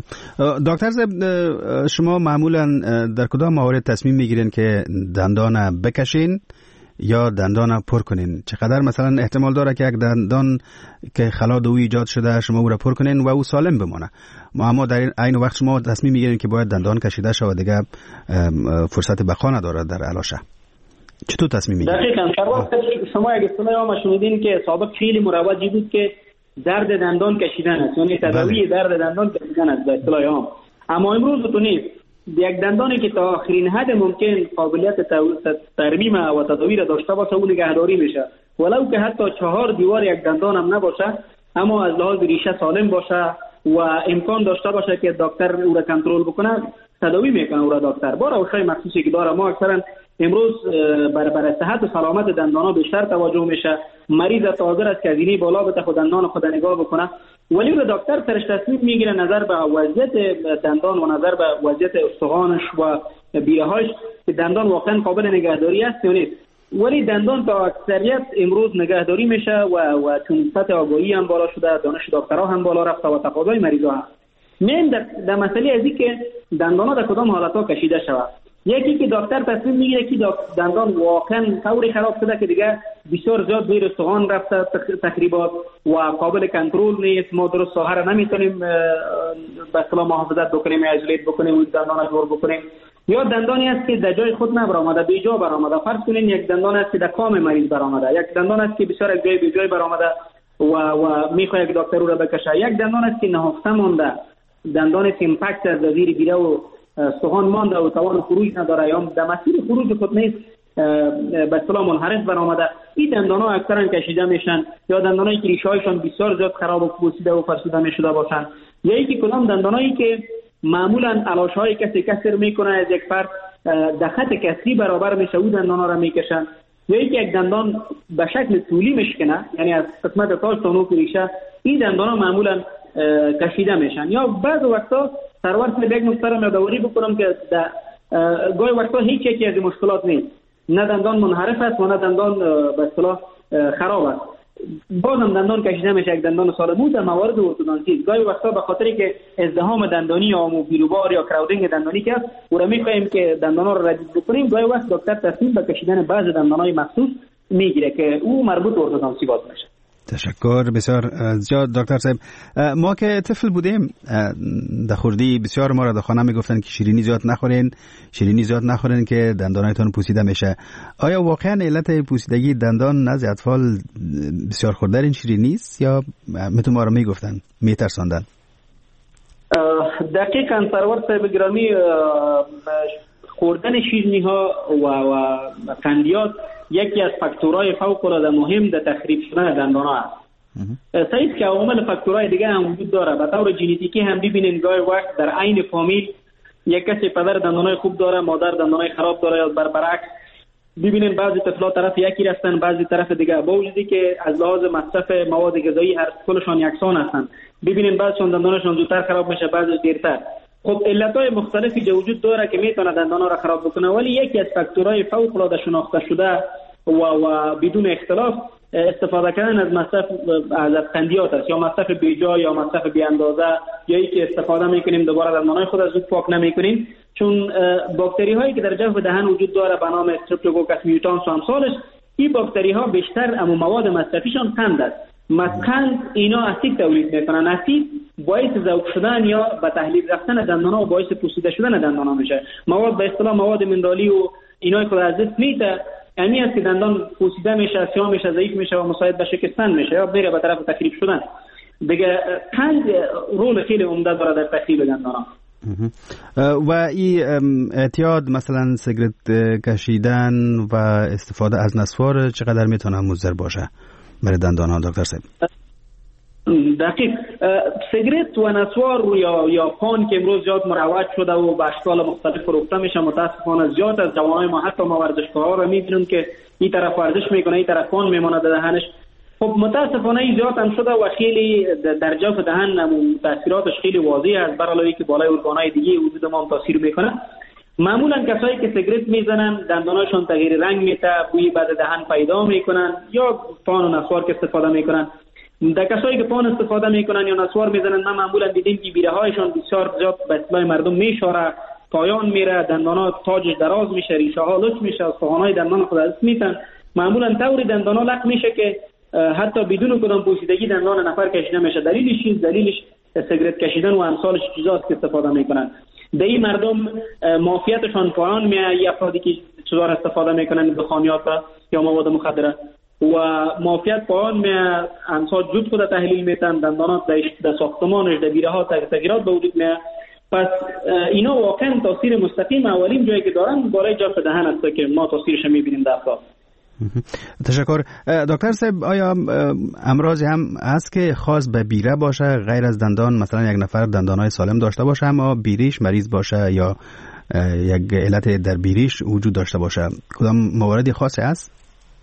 دکتر صاحب، شما معمولا در کدام موارد تصمیم میگیرین که دندان بکشین یا دندان پر کنین؟ چقدر مثلا احتمال داره که یک دندان که خلا دوی ایجاد شده شما او را پر کنین و او سالم بمانه، اما در این وقت شما تصمیم میگیرین که باید دندان کشیده شه و دیگه فرصت بقا نداره در علاشه؟ چطور تصمیم میگیرین؟ دقیقاً شما اگه اصطلاح شنیدین که سابق خیلی مروجی بود که درد دندان کشیدن است، یعنی تداوی درد دندان کشیدن است به اصطلاح عام. اما امروز تو نیست. یک دندانی که تا آخرین حد ممکن قابلیت ترمیم و تداوی را داشته باشه اون نگهداری میشه، ولو که حتی 4 دیوار یک دندان هم نباشه، اما از لحاظ ریشه سالم باشه و امکان داشته باشه که دکتر او را کنترل بکنه، تداوی میکنه او را دکتر. با روش‌های مخصوصی که داره ما اکثرا امروز برای صحت و سلامت دندانا بیشتر توجه میشه. مریض حاضر است که از اینی بالا بده خود دندان خود نگاه بکنه، ولی به دکتر سرش تصمیم میگیره نظر به وضعیت دندان و نظر به وضعیت استخوانش و بیره‌هاش که دندان واقعا قابل نگهداری است یا نیست. ولی دندان تا اکثریت امروز نگهداری میشه و چون سطح آگاهی هم بالا شده، دانش دکترها هم بالا رفته و تقاضای مریضا هم. من در مسئله ازی که دندانا در کدام حالت‌ها کشیده شود، یکی که دکتر تصمیم میگیره که دندان واقعا طوری خراب شده که دیگه بسیار زیاد زیر استخوان رفته تخریبات و قابل کنترل نیست، ما درست ساحه نمیتونیم به اصطلاح محافظت بکنیم، ایزولیت بکنیم و دندان جور بکنیم، یا دندانی است که در جای خود نبرآمده، بی جا برآمده. فرض کنین یک دندان است که در کام مریض برآمده، یک دندان است که بسیار از جای بی جای برآمده و میخواد یک دکتر او را بکشه، یک دندان است که نهفته مونده، دندان ایمپکت از زیر گیره و استخوان مانده و توان خروج نداره یا در مسیر خروج خود نیست، به اصطلاح منحرف برآمده. این دندان‌ها اکثرا کشیده میشن، یا دندانایی که ریشه‌هایشان بسیار زیاد خراب و پوسیده و فرسوده میشده باشن، یا اینکه کدام دندانایی که معمولا علاش‌های کسی کسر میکنه از یک فرد در خط کسری برابر میشه و دندان‌ها را میکشن، یا اینکه یک دندان به شکل طولی میشکنه، یعنی از قسمت تاج تا نوک ریشه این دندان‌ها معمولا کشیده میشن. یا بعض وقتا سرور صاحب یک نکته را یادآوری بکنم که گاهی وقتا هیچ یکی از مشکلات نیست، نه دندان منحرف است و نه دندان به اصطلاح خراب است، بازم دندان کشیده میشه یک دندان سالم. در موارد ارتودونتیسم گاهی وقتا به خاطری که ازدحام دندانی یا موبیلوبار یا کراودینگ دندانی که است او را میخواهیم که دندانا را ردیف بکنیم، گاهی وقت دکتر تصمیم به کشیدن بعض دندانای مخصوص میگیره که او مربوط به ارتودونسی باز میشه. تشکر بسیار زیاد دکتر صاحب. ما که طفل بودیم در خردی بسیار ما را در خانه میگفتن که شیرینی زیاد نخورین که دندانایتون پوسیده میشه. آیا واقعا علت پوسیدگی دندان نزد اطفال بسیار خوردن این شیرینی است یا میتون ما را میگفتن میترساندن؟ دقیقاً سرور صاحب گرامی، خوردن شیرینی ها و قندیات یکی از فاکتورهای فوق العاده مهم در تخریب شدن دندان‌ها است. صحیح که عوامل فاکتورهای دیگه هم وجود داره. به طور ژنتیکی هم ببینید گاهی وقت در عین فامیل یک کسی پدر دندانای خوب داره، مادر دندانای خراب داره، یا برعکس. ببینید بعضی طفلا طرف یکی هستن، بعضی طرف دیگه، با وجودی که از لحاظ مصرف مواد غذایی هر کلشون یکسان هستن. ببینید بعضیشون دندانشون زودتر خراب میشه، بعضی دیرتر. خب علتهای مختلفی وجود داره که میتونه دندانا را خراب بکنه، ولی یکی از فاکتورهای فوق العاده شناخته شده و بدون اختلاف استفاده کردن از مصرف از قندیات است، یا مصرف بیجا یا مصرف بی اندازه، یا اینکه استفاده میکنیم دوباره دندانای خود از زود پاک نمیکنیم، چون باکتری هایی که در جوف دهن وجود داره به نام استرپتوکوکس میوتانس و امثالش، این باکتری ها بیشتر اما مواد مصرفیشان قند است قند اینا اسید تولید میکنن. اسید باعث ذوب شدن یا به تحلیل رفتن دندان‌ها و باعث پوسیده شدن دندان‌ها میشه. مواد به اصطلاح مواد منرالی و اینا خود از دست میده، یعنی است که دندان پوسیده میشه، سیاه میشه، ضعیف میشه و مساعد به شکستن میشه یا میره به طرف تخریب شدن. دیگه قند رول خیلی عمده داره در تخریب دندان‌ها. و این اعتیاد مثلا سیگرت کشیدن و استفاده از نسوار چقدر میتونه مضر باشه برای دندان‌ها دکتر صاحب؟ دقیق. سیگرت و نسوار یا پان که امروز زیاد مروج شده و به اشکال مختلف فروخته میشه، متاسفانه زیاد از جوانای ما حتی ما ورزشکارها رو میبینیم که این طرف ورزش میکنه این طرف پان میمونه در دهنش. خب متاسفانه این زیاد هم شده و خیلی در جوف دهن تاثیراتش خیلی واضحه از بر علاوه که بالای ارگانهای دیگه وجود ما هم تاثیر میکنه. معمولا کسایی که سیگرت میزنن دنداناشون تغییر رنگ میده، بوی بد دهن پیدا میکنن، یا پان و نسوار که استفاده میکنن. در کسایی که پان استفاده میکنن یا نسوار میزنن ما معمولا دیدیم که بیره هایشون بسیار زیاد به اصطلاح مردم میشوره، پایان میره، دندانا تاجش دراز میشه، ریشه ها لچ میشه، استخوان‌های دندان خود از میتن. معمولا طوری دندانا لق میشه که حتی بدون کدام پوسیدگی دندان نفر کشیده میشه. دلیلش سیگرت کشیدن و امثالش چیزاست که استفاده میکنن. در این مردم معافیتشان پایان میاد، یا افرادی که چیزا استفاده میکنن دخانیات یا مواد مخدره و معافیت پایان میاد، امثال جود خود تحلیل میتن، دندانات در ساختمانش در بیره ها تغییرات به وجود میاد. پس اینا واقعا تاثیر مستقیم اولین جایی که دارن بالای جوف دهن است که ما تاثیرش میبینیم در افراد. تشکر. دکتر صاحب آیا امراضی هم هست که خاص به بیره باشه غیر از دندان، مثلا یک نفر دندانهای سالم داشته باشه اما بیریش مریض باشه یا یک علت در بیریش وجود داشته باشه؟ کدام مواردی خاصی هست؟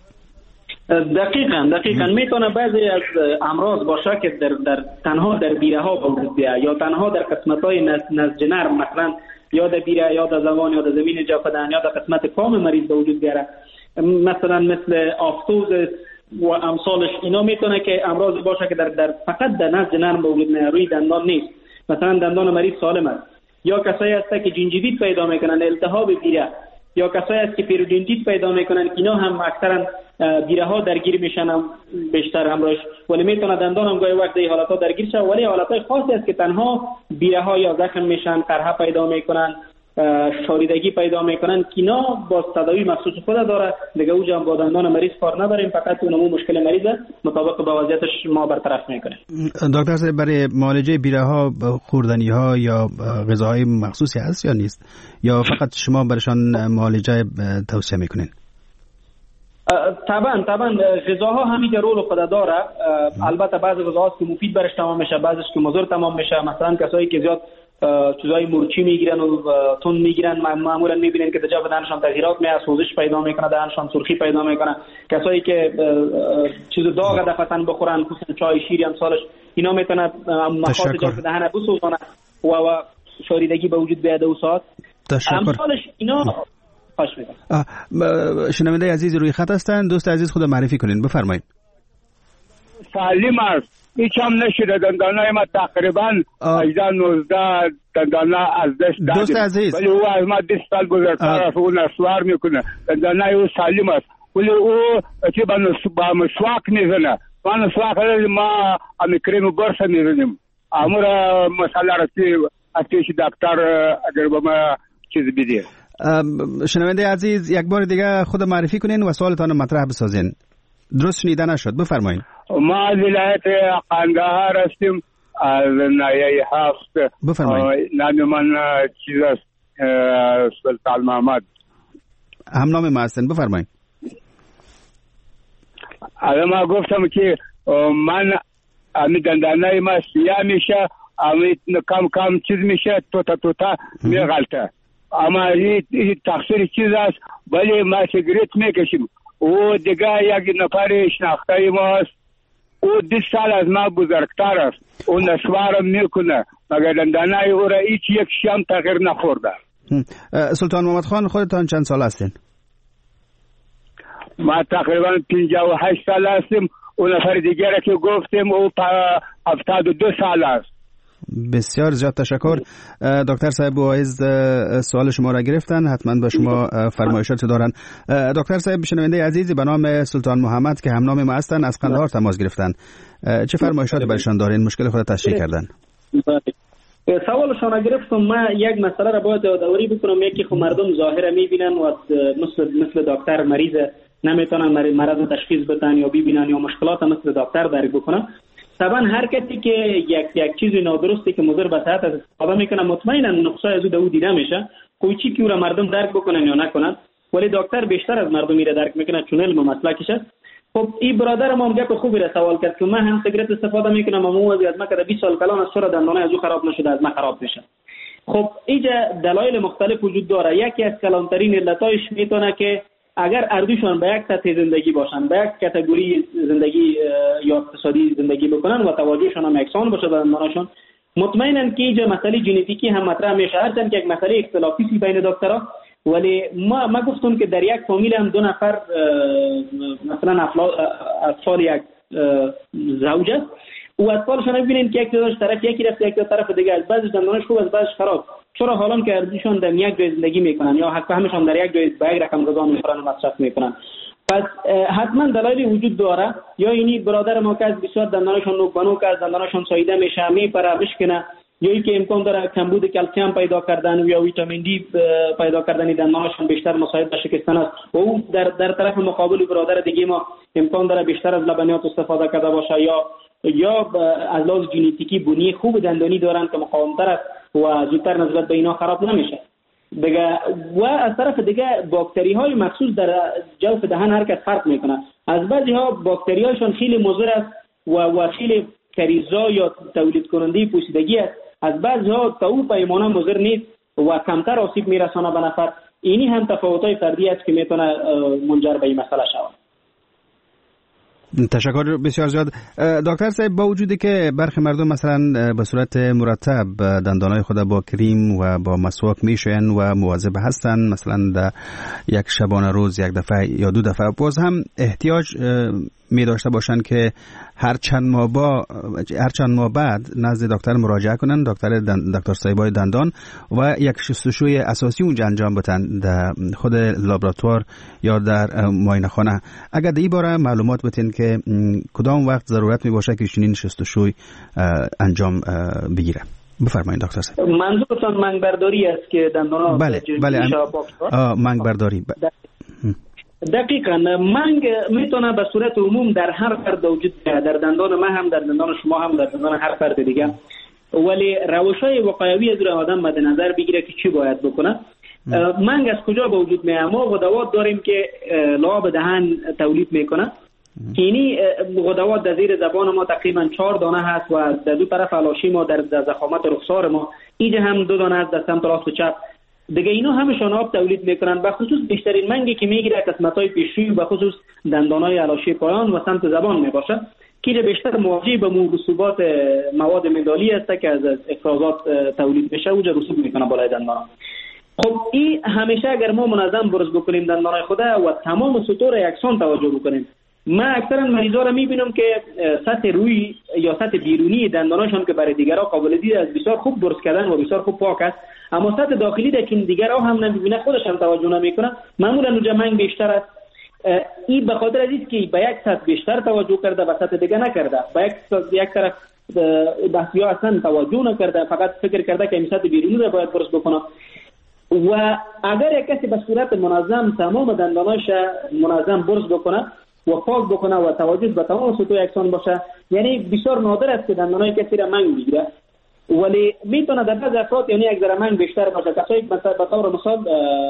دقیقاً میتونه بعضی از امراض باشه که در تنها در بیره ها وجود بیاد یا تنها در قسمت‌های نسج نرم، مثلا یا در بیره یا در زبان یا در زمین جوف دهن یا در قسمت کام مریض به وجود بیاره، مثلا مثل آفتوزس و امثالش. اینا میتونه که امراض باشه که در فقط در نسج نرم به وجود میاد، روی دندان نیست. مثلا دندان مریض سالم است، یا کسایی هست که جنجیویت پیدا میکنن، التهاب بیره، یا کسایی هست که پیروجنجیت پیدا میکنن، اینا هم اکثرا بیره ها درگیر میشن هم بیشتر همراهش، ولی میتونه دندان هم گاهی وقت در حالات ها درگیر شه، ولی حالات های خاصی است که تنها بیره ها یا زخم میشن، قرحه پیدا میکنن، شاریدگی پیدا میکنن که اینا با تداوی مخصوص خود داره. دیگه اوجا با دندان مریض کار نداریم، فقط اونمو مشکل مریضه مطابق با وضعیتش ما برطرف میکنیم. دکتر صاحب برای معالجه بیره ها خوردنی ها یا غذاهای مخصوصی هست یا نیست، یا فقط شما برشان معالجه توصیه میکنین؟ طبعا غذاها همین رول خود داره. البته بعضی غذاها که مفید برش تمام میشه، بعضیش که مضر تمام میشه. مثلا کسایی که زیاد چیزای مرچی میگیرن و تون میگیرن معمولا میبینن که در جوف دهنشان تغییرات میاد، سوزش پیدا میکنه، دهنشان سرخی پیدا میکنه. کسایی که چیز داغ دفعتن بخورن، خصوصا چای شیری امثالش، اینا میتونه مخاط جوف دهن بسوزونه و شاریدگی به وجود بیاد. اوسات امثالش اینا خوش میاد. شنونده عزیز روی خط هستن، دوست عزیز خود معرفی کنین، بفرمایید. سلیم است. هیچ هم نشده دندانای ما تقریبا 18-19 دندانه از دست دادیم. دوست عزیز ولی او از ما 10 سال بزرگتر است، او نسوار میکنه. دندانای او سالم است ولی او چی با مسواک میزنه. ما مسواک ما کریم برس میزنیم. امور مسئله راستی دکتر اگر با ما چیز بیدید. شنونده عزیز یک بار دیگه خود معرفی کنین و سوالتان مطرح بسازین. درست شنیده نشد، بفرمایید. ما از ولایت قندهار هستیم، از ناحیه هفت. بفرمایید. نام من چیز است سلطان محمد. هم نام ما هستن، بفرمایید. الان ما گفتم که من امی دندانای ما سیاه میشه، امی کم چیز میشه، توتا میغلطه. اما این تقصیر چیز است، ولی ما سیگریت میکشیم. او دیگه یک نفر شناخته ماست، او 10 سال از ما بزرگتر است، او نسوارم میکنه مگر دندانای او را هیچ یک شام تغییر نخورده. سلطان محمد خان خودتان چند سال هستین؟ ما تقریبا 58 سال هستیم. او نفر دیگر که گفتیم او 72 سال است. بسیار زیاد تشکر. دکتر صاحب واعظ سوال شما را گرفتن، حتما به شما فرمایشات دارن. دکتر صاحب شنونده عزیزی به نام سلطان محمد که همنام ما هستن از قندهار تماس گرفتن، چه فرمایشاتی برشان دارین؟ مشکل خود تشریح کردن. سوالشان گرفتم. من یک مسئله را باید یادآوری بکنم. یکی خب مردم ظاهرا میبینن و مثل دکتر مریض نمیتونن مرض تشخیص بدن یا ببینن یا مشکلات مثل دکتر درک بکنن. طبعا هر کسی که یک چیزی نادرستی که مضر به صحت استفاده میکنه مطمئنا نقصای از او دیده میشه. کوچی که او را مردم درک بکنن یا نکنن، ولی دکتر بیشتر از مردم را درک میکنه چون علم و مسلکش است. خب این برادر ما گپ خوبی را سوال کرد که من هم سیگرت استفاده میکنم، اما از ما که 20 سال کلان از سر دندانای از او خراب نشده، از ما خراب میشه. خب اینجا دلایل مختلف وجود داره. یکی از کلانترین علتایش میتونه که اگر اردوشان به یک سطح زندگی باشن، به یک کاتگوری زندگی یا اقتصادی زندگی بکنن و توجهشان هم یکسان باشه به دندانشان، مطمئنن که اینجا مسئله ژنتیکی هم مطرح میشه. هرچند که یک مسئله اختلافی بین دکترها، ولی ما گفتم که در یک فامیل هم دو نفر مثلا اطفال یک زوج است و اطفالشان ببینین که یک طرف یکی رفت یک طرف دیگه، از بعضی دندانش خوب از بعضش خراب. چرا؟ حالا که اردوشان در یک جای زندگی میکنن یا حق فهمشان در یک جای به یک رقم غذا میخورن و مصرف میکنن. پس حتما دلایلی وجود داره. یا اینی برادر ما که از بسیار دندانشان نوک که از دندانشان ساییده میشه، میپره بشکنه، یا اینکه امکان داره کمبود کلسیم پیدا کردن یا ویتامین دی پیدا کردن دندانشان بیشتر مساعد به شکستن است. و او در طرف مقابل برادر دیگه ما امکان داره بیشتر از لبنیات استفاده کرده باشه یا از لحاظ ژنتیکی بنی خوب دندانی دارن که مقاومتر است و زودتر نسبت به اینا خراب نمیشه دیگه. و از طرف دیگه باکتری های مخصوص در جوف دهن هر کس فرق میکنه. از بعضی ها باکتری هایشان خیلی مضر است و خیلی کریزا یا تولید کننده پوسیدگی است. از بعضی ها تا او پیمانه مضر نیست و کمتر آسیب میرسانه به نفر. اینی هم تفاوت های فردی است که میتونه منجر به این مسئله شود. تشکر بسیار زیاد. دکتر صاحب، با وجودی که برخی مردم مثلا به صورت مرتب دندانهای خود با کریم و با مسواک میشوین و مواظب هستن، مثلا در یک شبانه روز یک دفعه یا دو دفعه، باز هم احتیاج می داشته باشند که هر چند ماه بعد نزد دکتر مراجعه کنن، دکتر صاحبای دندان، و یک شستشوی اساسی اونجا انجام بدن در خود لابراتوار یا در معاینه خانه. اگر در این باره معلومات بدین که کدام وقت ضرورت می باشه که چنین شستشوی انجام بگیره، بفرمایید دکتر صاحب. منظورتان منگ برداری است که دندانا؟ بله منگ برداری. دقیقاً منگ میتونه به صورت عموم در هر فرد وجود داره، در دندان ما هم، در دندان شما هم، در دندان هر فرد دیگه، ولی روش‌های وقایوی از آدم مد نظر بگیره که چی باید بکنه. منگ از کجا به وجود میاد؟ ما غدوات داریم که لعاب دهن تولید میکنه. اینی غدوات در زیر زبان ما تقریبا 4 دانه هست و در دو طرف علاشی ما در ضخامت رخسار ما اینجا هم 2 دانه هست در سمت راست و چپ دیگه. اینا همشون آب تولید میکنن. به خصوص بیشترین منگی که میگیره قسمت‌های پیشروی و خصوص دندان‌های علاشی پایان و سمت زبان میباشه که بیشتر مواجه به رسوبات مواد مدالی است که از افرازات تولید میشه و رسوب میکنه بالای دندان. خب این همیشه اگر ما منظم برش بکنیم دندان‌های خود و تمام سطور یکسان توجه بکنیم. من اکثرا مریضا رو میبینم که سطح روی یا سطح بیرونی دنداناشون که برای دیگرها قابل دید است بسیار خوب درست کردن و بسیار خوب پاک است، اما سطح داخلی که دیگرها هم نمیبینه خودش هم توجه نمیکنه، معمولا اونجا منگ بیشتر است. این به خاطر از است که به یک سطح بیشتر توجه کرده و سطح دیگه نکرده، به یک طرف بحثیا اصلا توجه نکرده، فقط فکر کرده که این سطح بیرونی رو باید درست بکنه. و اگر یک کسی به صورت منظم تمام دنداناش منظم برش بکنه و پاک بکنه و توجه به تمام سطوح یکسان باشه، یعنی بسیار نادر است که دندانای کسی را منگ بگیره، ولی میتونه در بعض افراد یعنی یک ذره منگ بیشتر باشه. کسایی که مثلا به طور مثال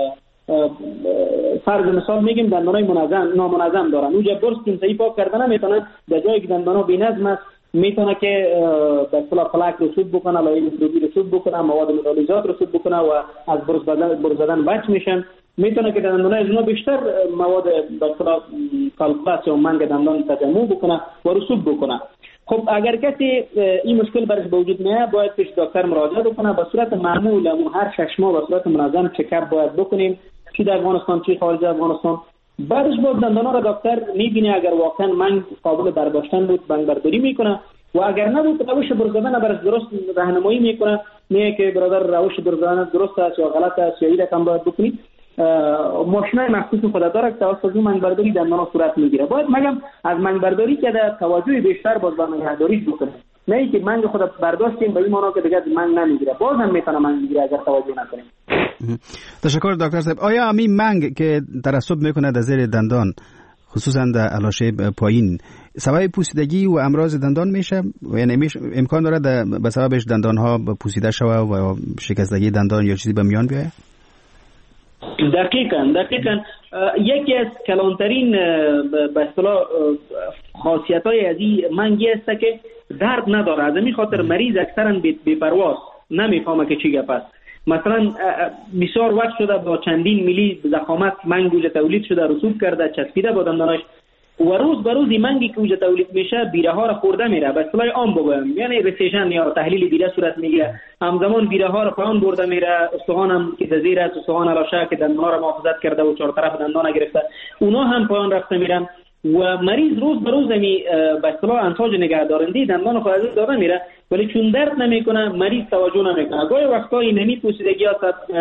فرض مثال میگیم دندانای نامنظم دارن، اونجا برش که صحیح پاک کردن میتونه در جایی که دندانا بی‌نظم است میتونه که به اصطلاح پلاک رسوب بکنه، لایه رسوب بکنه، مواد متالیزات رسوب بکنه و از برش زدن بچ میشن. میتونه که دندانای از اونها بیشتر مواد به اصطلاح کالکولاس یا منگ دندان تجمع بکنه و رسوب بکنه. خب اگر کسی این مشکل برش به وجود میاد باید پیش دکتر مراجعه بکنه. به صورت معمول هر 6 ماه به صورت منظم چکاپ باید بکنیم، چی در افغانستان چی خارج از افغانستان. بعدش باز دندانا را دکتر میبینه، اگر واقعا منگ قابل برداشتن بود منگ برداری میکنه و اگر نبود روش برزدن برش درست راهنمایی میکنه، میگه که برادر روش برزدن درست است یا غلط است یا این رقم باید بکنید. ماشینای مخصوص خود داره که توسط منبرداری دندانا صورت میگیره. باید مگم از منبرداری که در توجه بیشتر باز به نگهداری بکنه، نه اینکه منگ خود برداشتیم به این معنا که دیگه منگ نمیگیره، باز هم میتونه منگ بگیره اگر توجه نکنیم. تشکر دکتر صاحب. آیا همین منگ که ترسب میکنه در زیر دندان خصوصا در الاشه پایین سبب پوسیدگی و امراض دندان میشه؟ یعنی امکان داره به سببش دندان ها پوسیده شوه و شکستگی دندان یا چیزی به میان بیاید؟ دقیقاً یکی از کلانترین به اصطلاح خاصیت‌های از این منگی است که درد نداره. از این خاطر مریض اکثرا بی‌پرواست، نمیفهمه که چی گپ است. مثلا بسیار وقت شده با چندین میلی ضخامت منگ اوج تولید شده، رسوب کرده، چسبیده با دندانش و روز به روز منگی که اوج تولید میشه بیره ها را خورده میره. به اصطلاح عام بگویم یعنی رسیژن یا تحلیل بیره صورت میگیره، همزمان بیره ها را پایان برده میره. استخوان هم که در زیر است، استخوان الاشه که دندان ها را محافظت کرده و چهار طرف دندان گرفته، اونا هم پایان رفته میرن و مریض روز به روز به اصطلاح انتاج نگهدارنده دندان خود از داده میره، ولی چون درد نمیکنه مریض توجه نمیکنه. گاهی وقتا این نمی پوسیدگی ها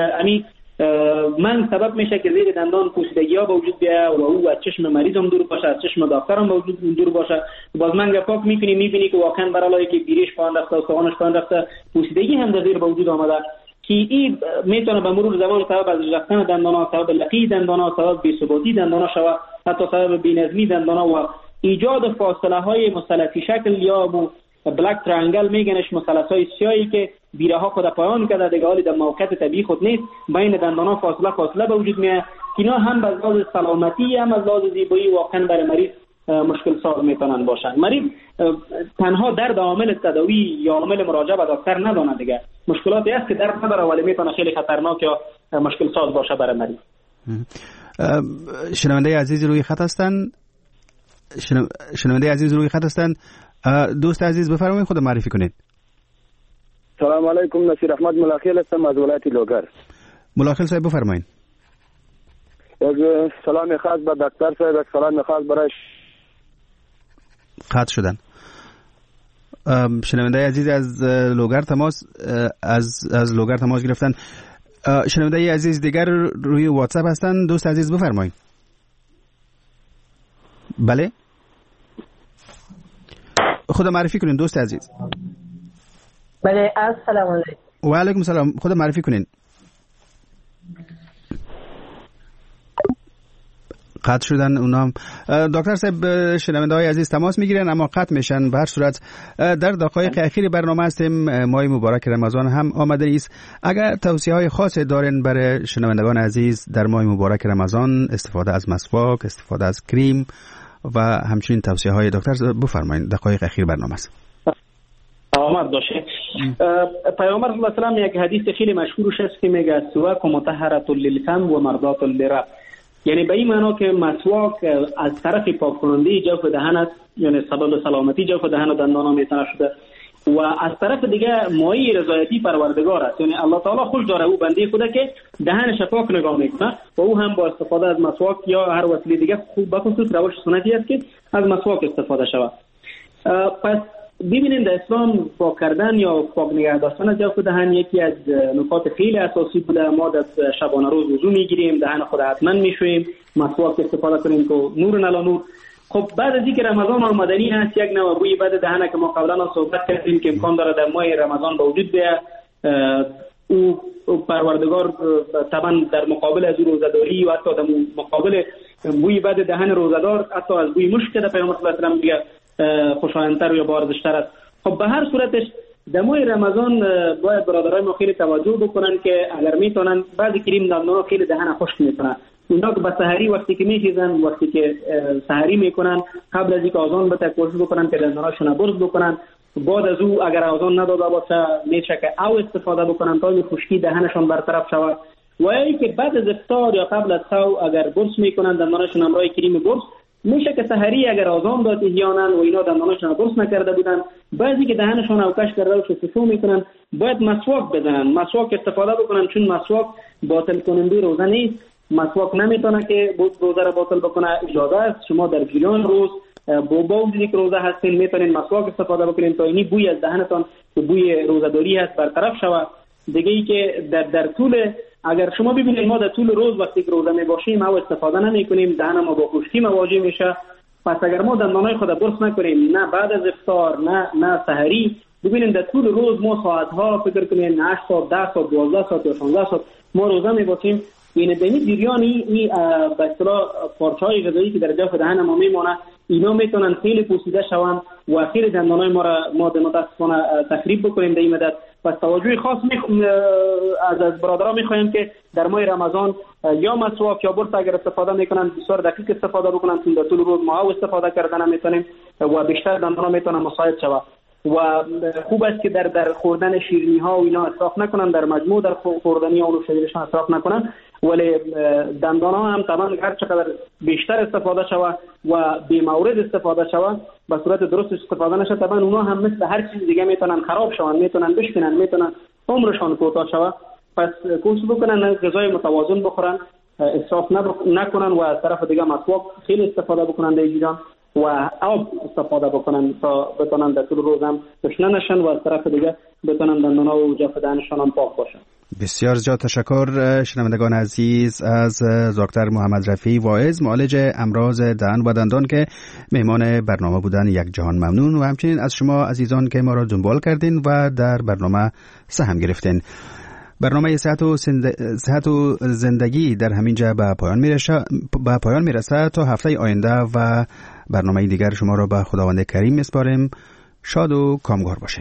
منگ سبب میشه که زیر دندان پوسیدگی ها به وجود بیاید و او از چشم مریض هم دور باشه، از چشم دکتر هم به وجود دور باشه. باز منگ پاک میبینی که واقعا برای که بیریش پایان رفته، استخوانش پایان رفته، پوسیدگی هم در زیر به وجود آمده که این میتونه به مرور زمان سبب از رفتن دندانا، سبب لقی دندانا، سبب بی‌ثباتی دندانا شود، حتی سبب بی‌نظمی دندانا و ایجاد فاصله های مثلثی شکل یا بلک ترانگل میگنش، مثلث های سیاهی که بیره ها خود پایان کرده دیگه حالی در موقعیت طبیعی خود نیست، بین دندانا فاصله به وجود میاد. اینا هم از لحاظ سلامتی هم از لحاظ زیبایی واقعا برای مریض مشکل ساز میتونن باشن. مریض تنها درد عامل تداوی یا عامل مراجعه به دکتر ندانه، دیگه مشکلاتی است که درد نداره ولی میتونه خیلی خطرناک یا مشکل ساز باشه برای مریض. شنونده عزیز روی خط هستن. دوست عزیز بفرمایید خود معرفی کنید. سلام علیکم، نصیر احمد ملاخیل هستم از ولایت لوگر. ملاخیل صاحب بفرمایید. یک سلام خاص به دکتر صاحب، یک سلام خاص برای قطع شدن. شنونده عزیز از لوگر تماس گرفتن. شنونده عزیز دیگر روی واتساپ هستن. دوست عزیز بفرمایید. بله خود معرفی کنین دوست عزیز. بله السلام علیکم. و علیکم سلام. خود معرفی کنین. قطع شدن اونام. دکتر صاحب شنونده های عزیز تماس میگیرن اما قطع میشن. به هر صورت در دقایق اخیر برنامه هستیم، ماه مبارک رمضان هم آمده است. اگر توصیه های خاصی دارین برای شنوندگان عزیز در ماه مبارک رمضان، استفاده از مسواک، استفاده از کریم و همچنین توصیه های دکتر بفرمایید. دقایق اخیر برنامه است. آمد باشه. پیامبر صلی الله علیه و آله یک حدیث خیلی مشهورش است که میگه سواک مطهره للفم و مرضات للرب، یعنی به این معنا که مسواک از طرف پاک کننده جوف دهن است، یعنی سبب سلامتی جوف دهن و دندان میتونه شده، و از طرف دیگه مایه رضایتی پروردگار است، یعنی الله تعالی خوش داره او بنده خدا که دهنش پاک نگاه میکنه و او هم با استفاده از مسواک یا هر وسیله دیگه خوب به خصوص روش سنتی است که از مسواک استفاده شود. پس ببینید در اسلام پاک کردن یا پاک نگه داشتن جوف دهن یکی از نکات خیلی اساسی بوده. ما در شبانه روز وضو میگیریم، دهن خود حتما میشویم، مسواک استفاده کنیم که نور نلا نور. خب بعد از اینکه رمضان آمدنی هست یک نوع بوی بد دهن که ما قبلا صحبت کردیم که امکان داره در ماه رمضان به وجود بیاد. او پروردگار طبعا در مقابل از روزداری و حتی در مقابل بوی بد دهن روزدار حتی از بوی مشک که در پیامبر صلی الله علیه و آله خوشایندتر یا بارزشتر است. خب به هر صورتش در ماه رمضان باید برادرای ما خیلی توجه بکنن که اگر میتونن بعضی کریم دندانا خیلی دهن خشک میکنن. اونا که به سحری وقتی که میخیزن، وقتی که سحری میکنن، قبل از اینکه اذان بده کوشش بکنن که دنداناشون برز بکنن. بعد از او اگر اذان نداده باشه میشه که او استفاده بکنن تا این خشکی دهنشون برطرف شود. و اینکه بعد از افطار یا قبل از صبح اگر برس میکنن دنداناشون همراه کریم برس، میشه که سحری اگر اذان داد احیانا و اینا دنداناشون برس نکرده بودن، بعضی که دهنشون اوکش کرده و شستشو میکنن، باید مسواک بزنن، مسواک استفاده بکنن، چون مسواک باطل کننده روزه نیست. مسواک نمیتونه که روزه را باطل بکنه. اجازه است شما در جریان روز با وجودی که روزه هستین میتونین مسواک استفاده بکنین تا اینی بوی از دهنتان که بوی روزه‌داری هست برطرف شود. دیگه ای که در طول اگر شما ببینید ما در طول روز وقتی که روزه میباشیم ما استفاده نمیکنیم، دهن ما با خشکی مواجه میشه. پس اگر ما دندانای خود برس نکنیم، نه بعد از افطار نه سحری، ببینید در طول روز ما ساعت‌ها فکر کنیم 8 ساعت 10 ساعت 12 ساعت یا 16 ساعت ما روزه میباشیم. این دمی جریانی به اصطلاح پارچه‌های غذایی که در جوف دهن ما میمونه اینا میتونن خیلی پوسیده شوند و خیلی دندانای ما را ما متاسفانه تخریب بکنیم در این مدت. پس توجه خاص از برادران میخوایم که در ماه رمضان یا مسواک یا برس اگر استفاده میکنن بسیار دقیق استفاده بکنن، چون در طول روز ما استفاده کردن نمیتونیم و بیشتر دندانا میتونن مساعد شود. و خوب است که در خوردن شیرینی ها و اینا اسراف نکنن، در مجموع در خوردنی ها و نوشیدنیشان اسراف نکنن، ولی دندان ها هم طبعا هر چقدر بیشتر استفاده شود و بی مورد استفاده شود به صورت درست استفاده نشه، طبعا اونا هم مثل هر چیز دیگه میتونن خراب شوند، میتونن بشکنن، میتونن عمرشان کوتاه شود. پس کوشش بکنن غذای متوازن بخورن، اسراف نکنن و از طرف دیگه مسواک خیلی استفاده بکنن در ایران و آب استفاده بکنن تا بتونن در طول روز هم تشنه نشن و از طرف دیگه بتونن دندان‌ها و جوف دهنشان هم پاک باشن. بسیار زیاد تشکر شنوندگان عزیز از دکتر محمد رفیعی واعظ، معالج امراض دهن و دندان که مهمان برنامه بودن. یک جهان ممنون و همچنین از شما عزیزان که ما را دنبال کردین و در برنامه سهم گرفتین. برنامه صحت و زندگی در همینجا به پایان میرسه. تا هفته آینده و برنامه دیگر شما را به خداوند کریم میسپاریم. شاد و کامگار باشین.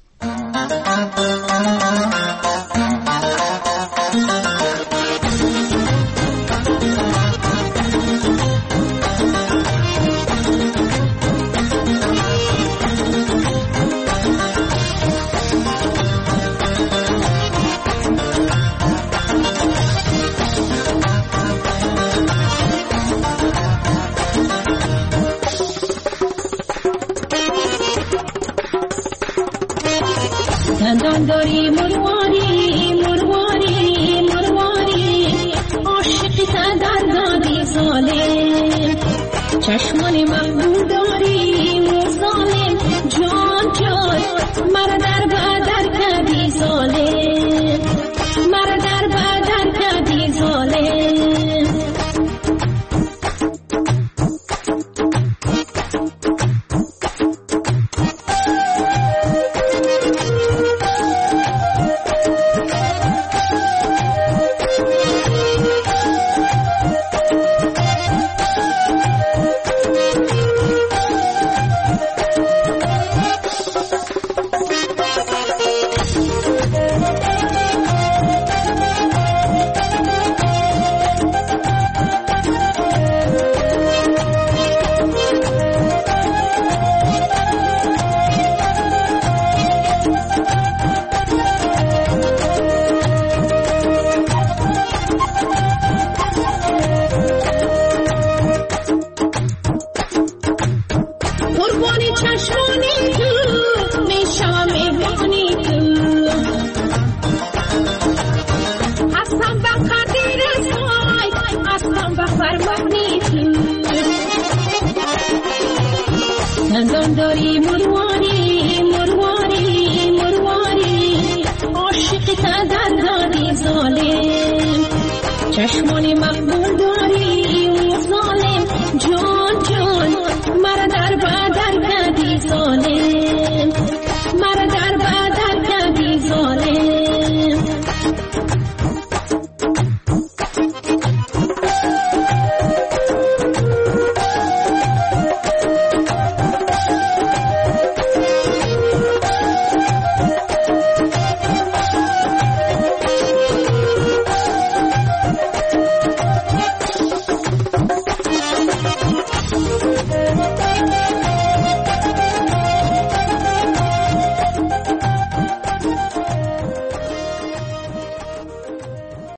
دندانداری مرواری عاشقی تا دردانی ظالم، چشمان مقبول داری ظالم، جان مرا در بدر کردی ظالم، مرا در بدر کردی ظالم. دندانداری مرواری عاشق تا دردانی ظالم، چشمان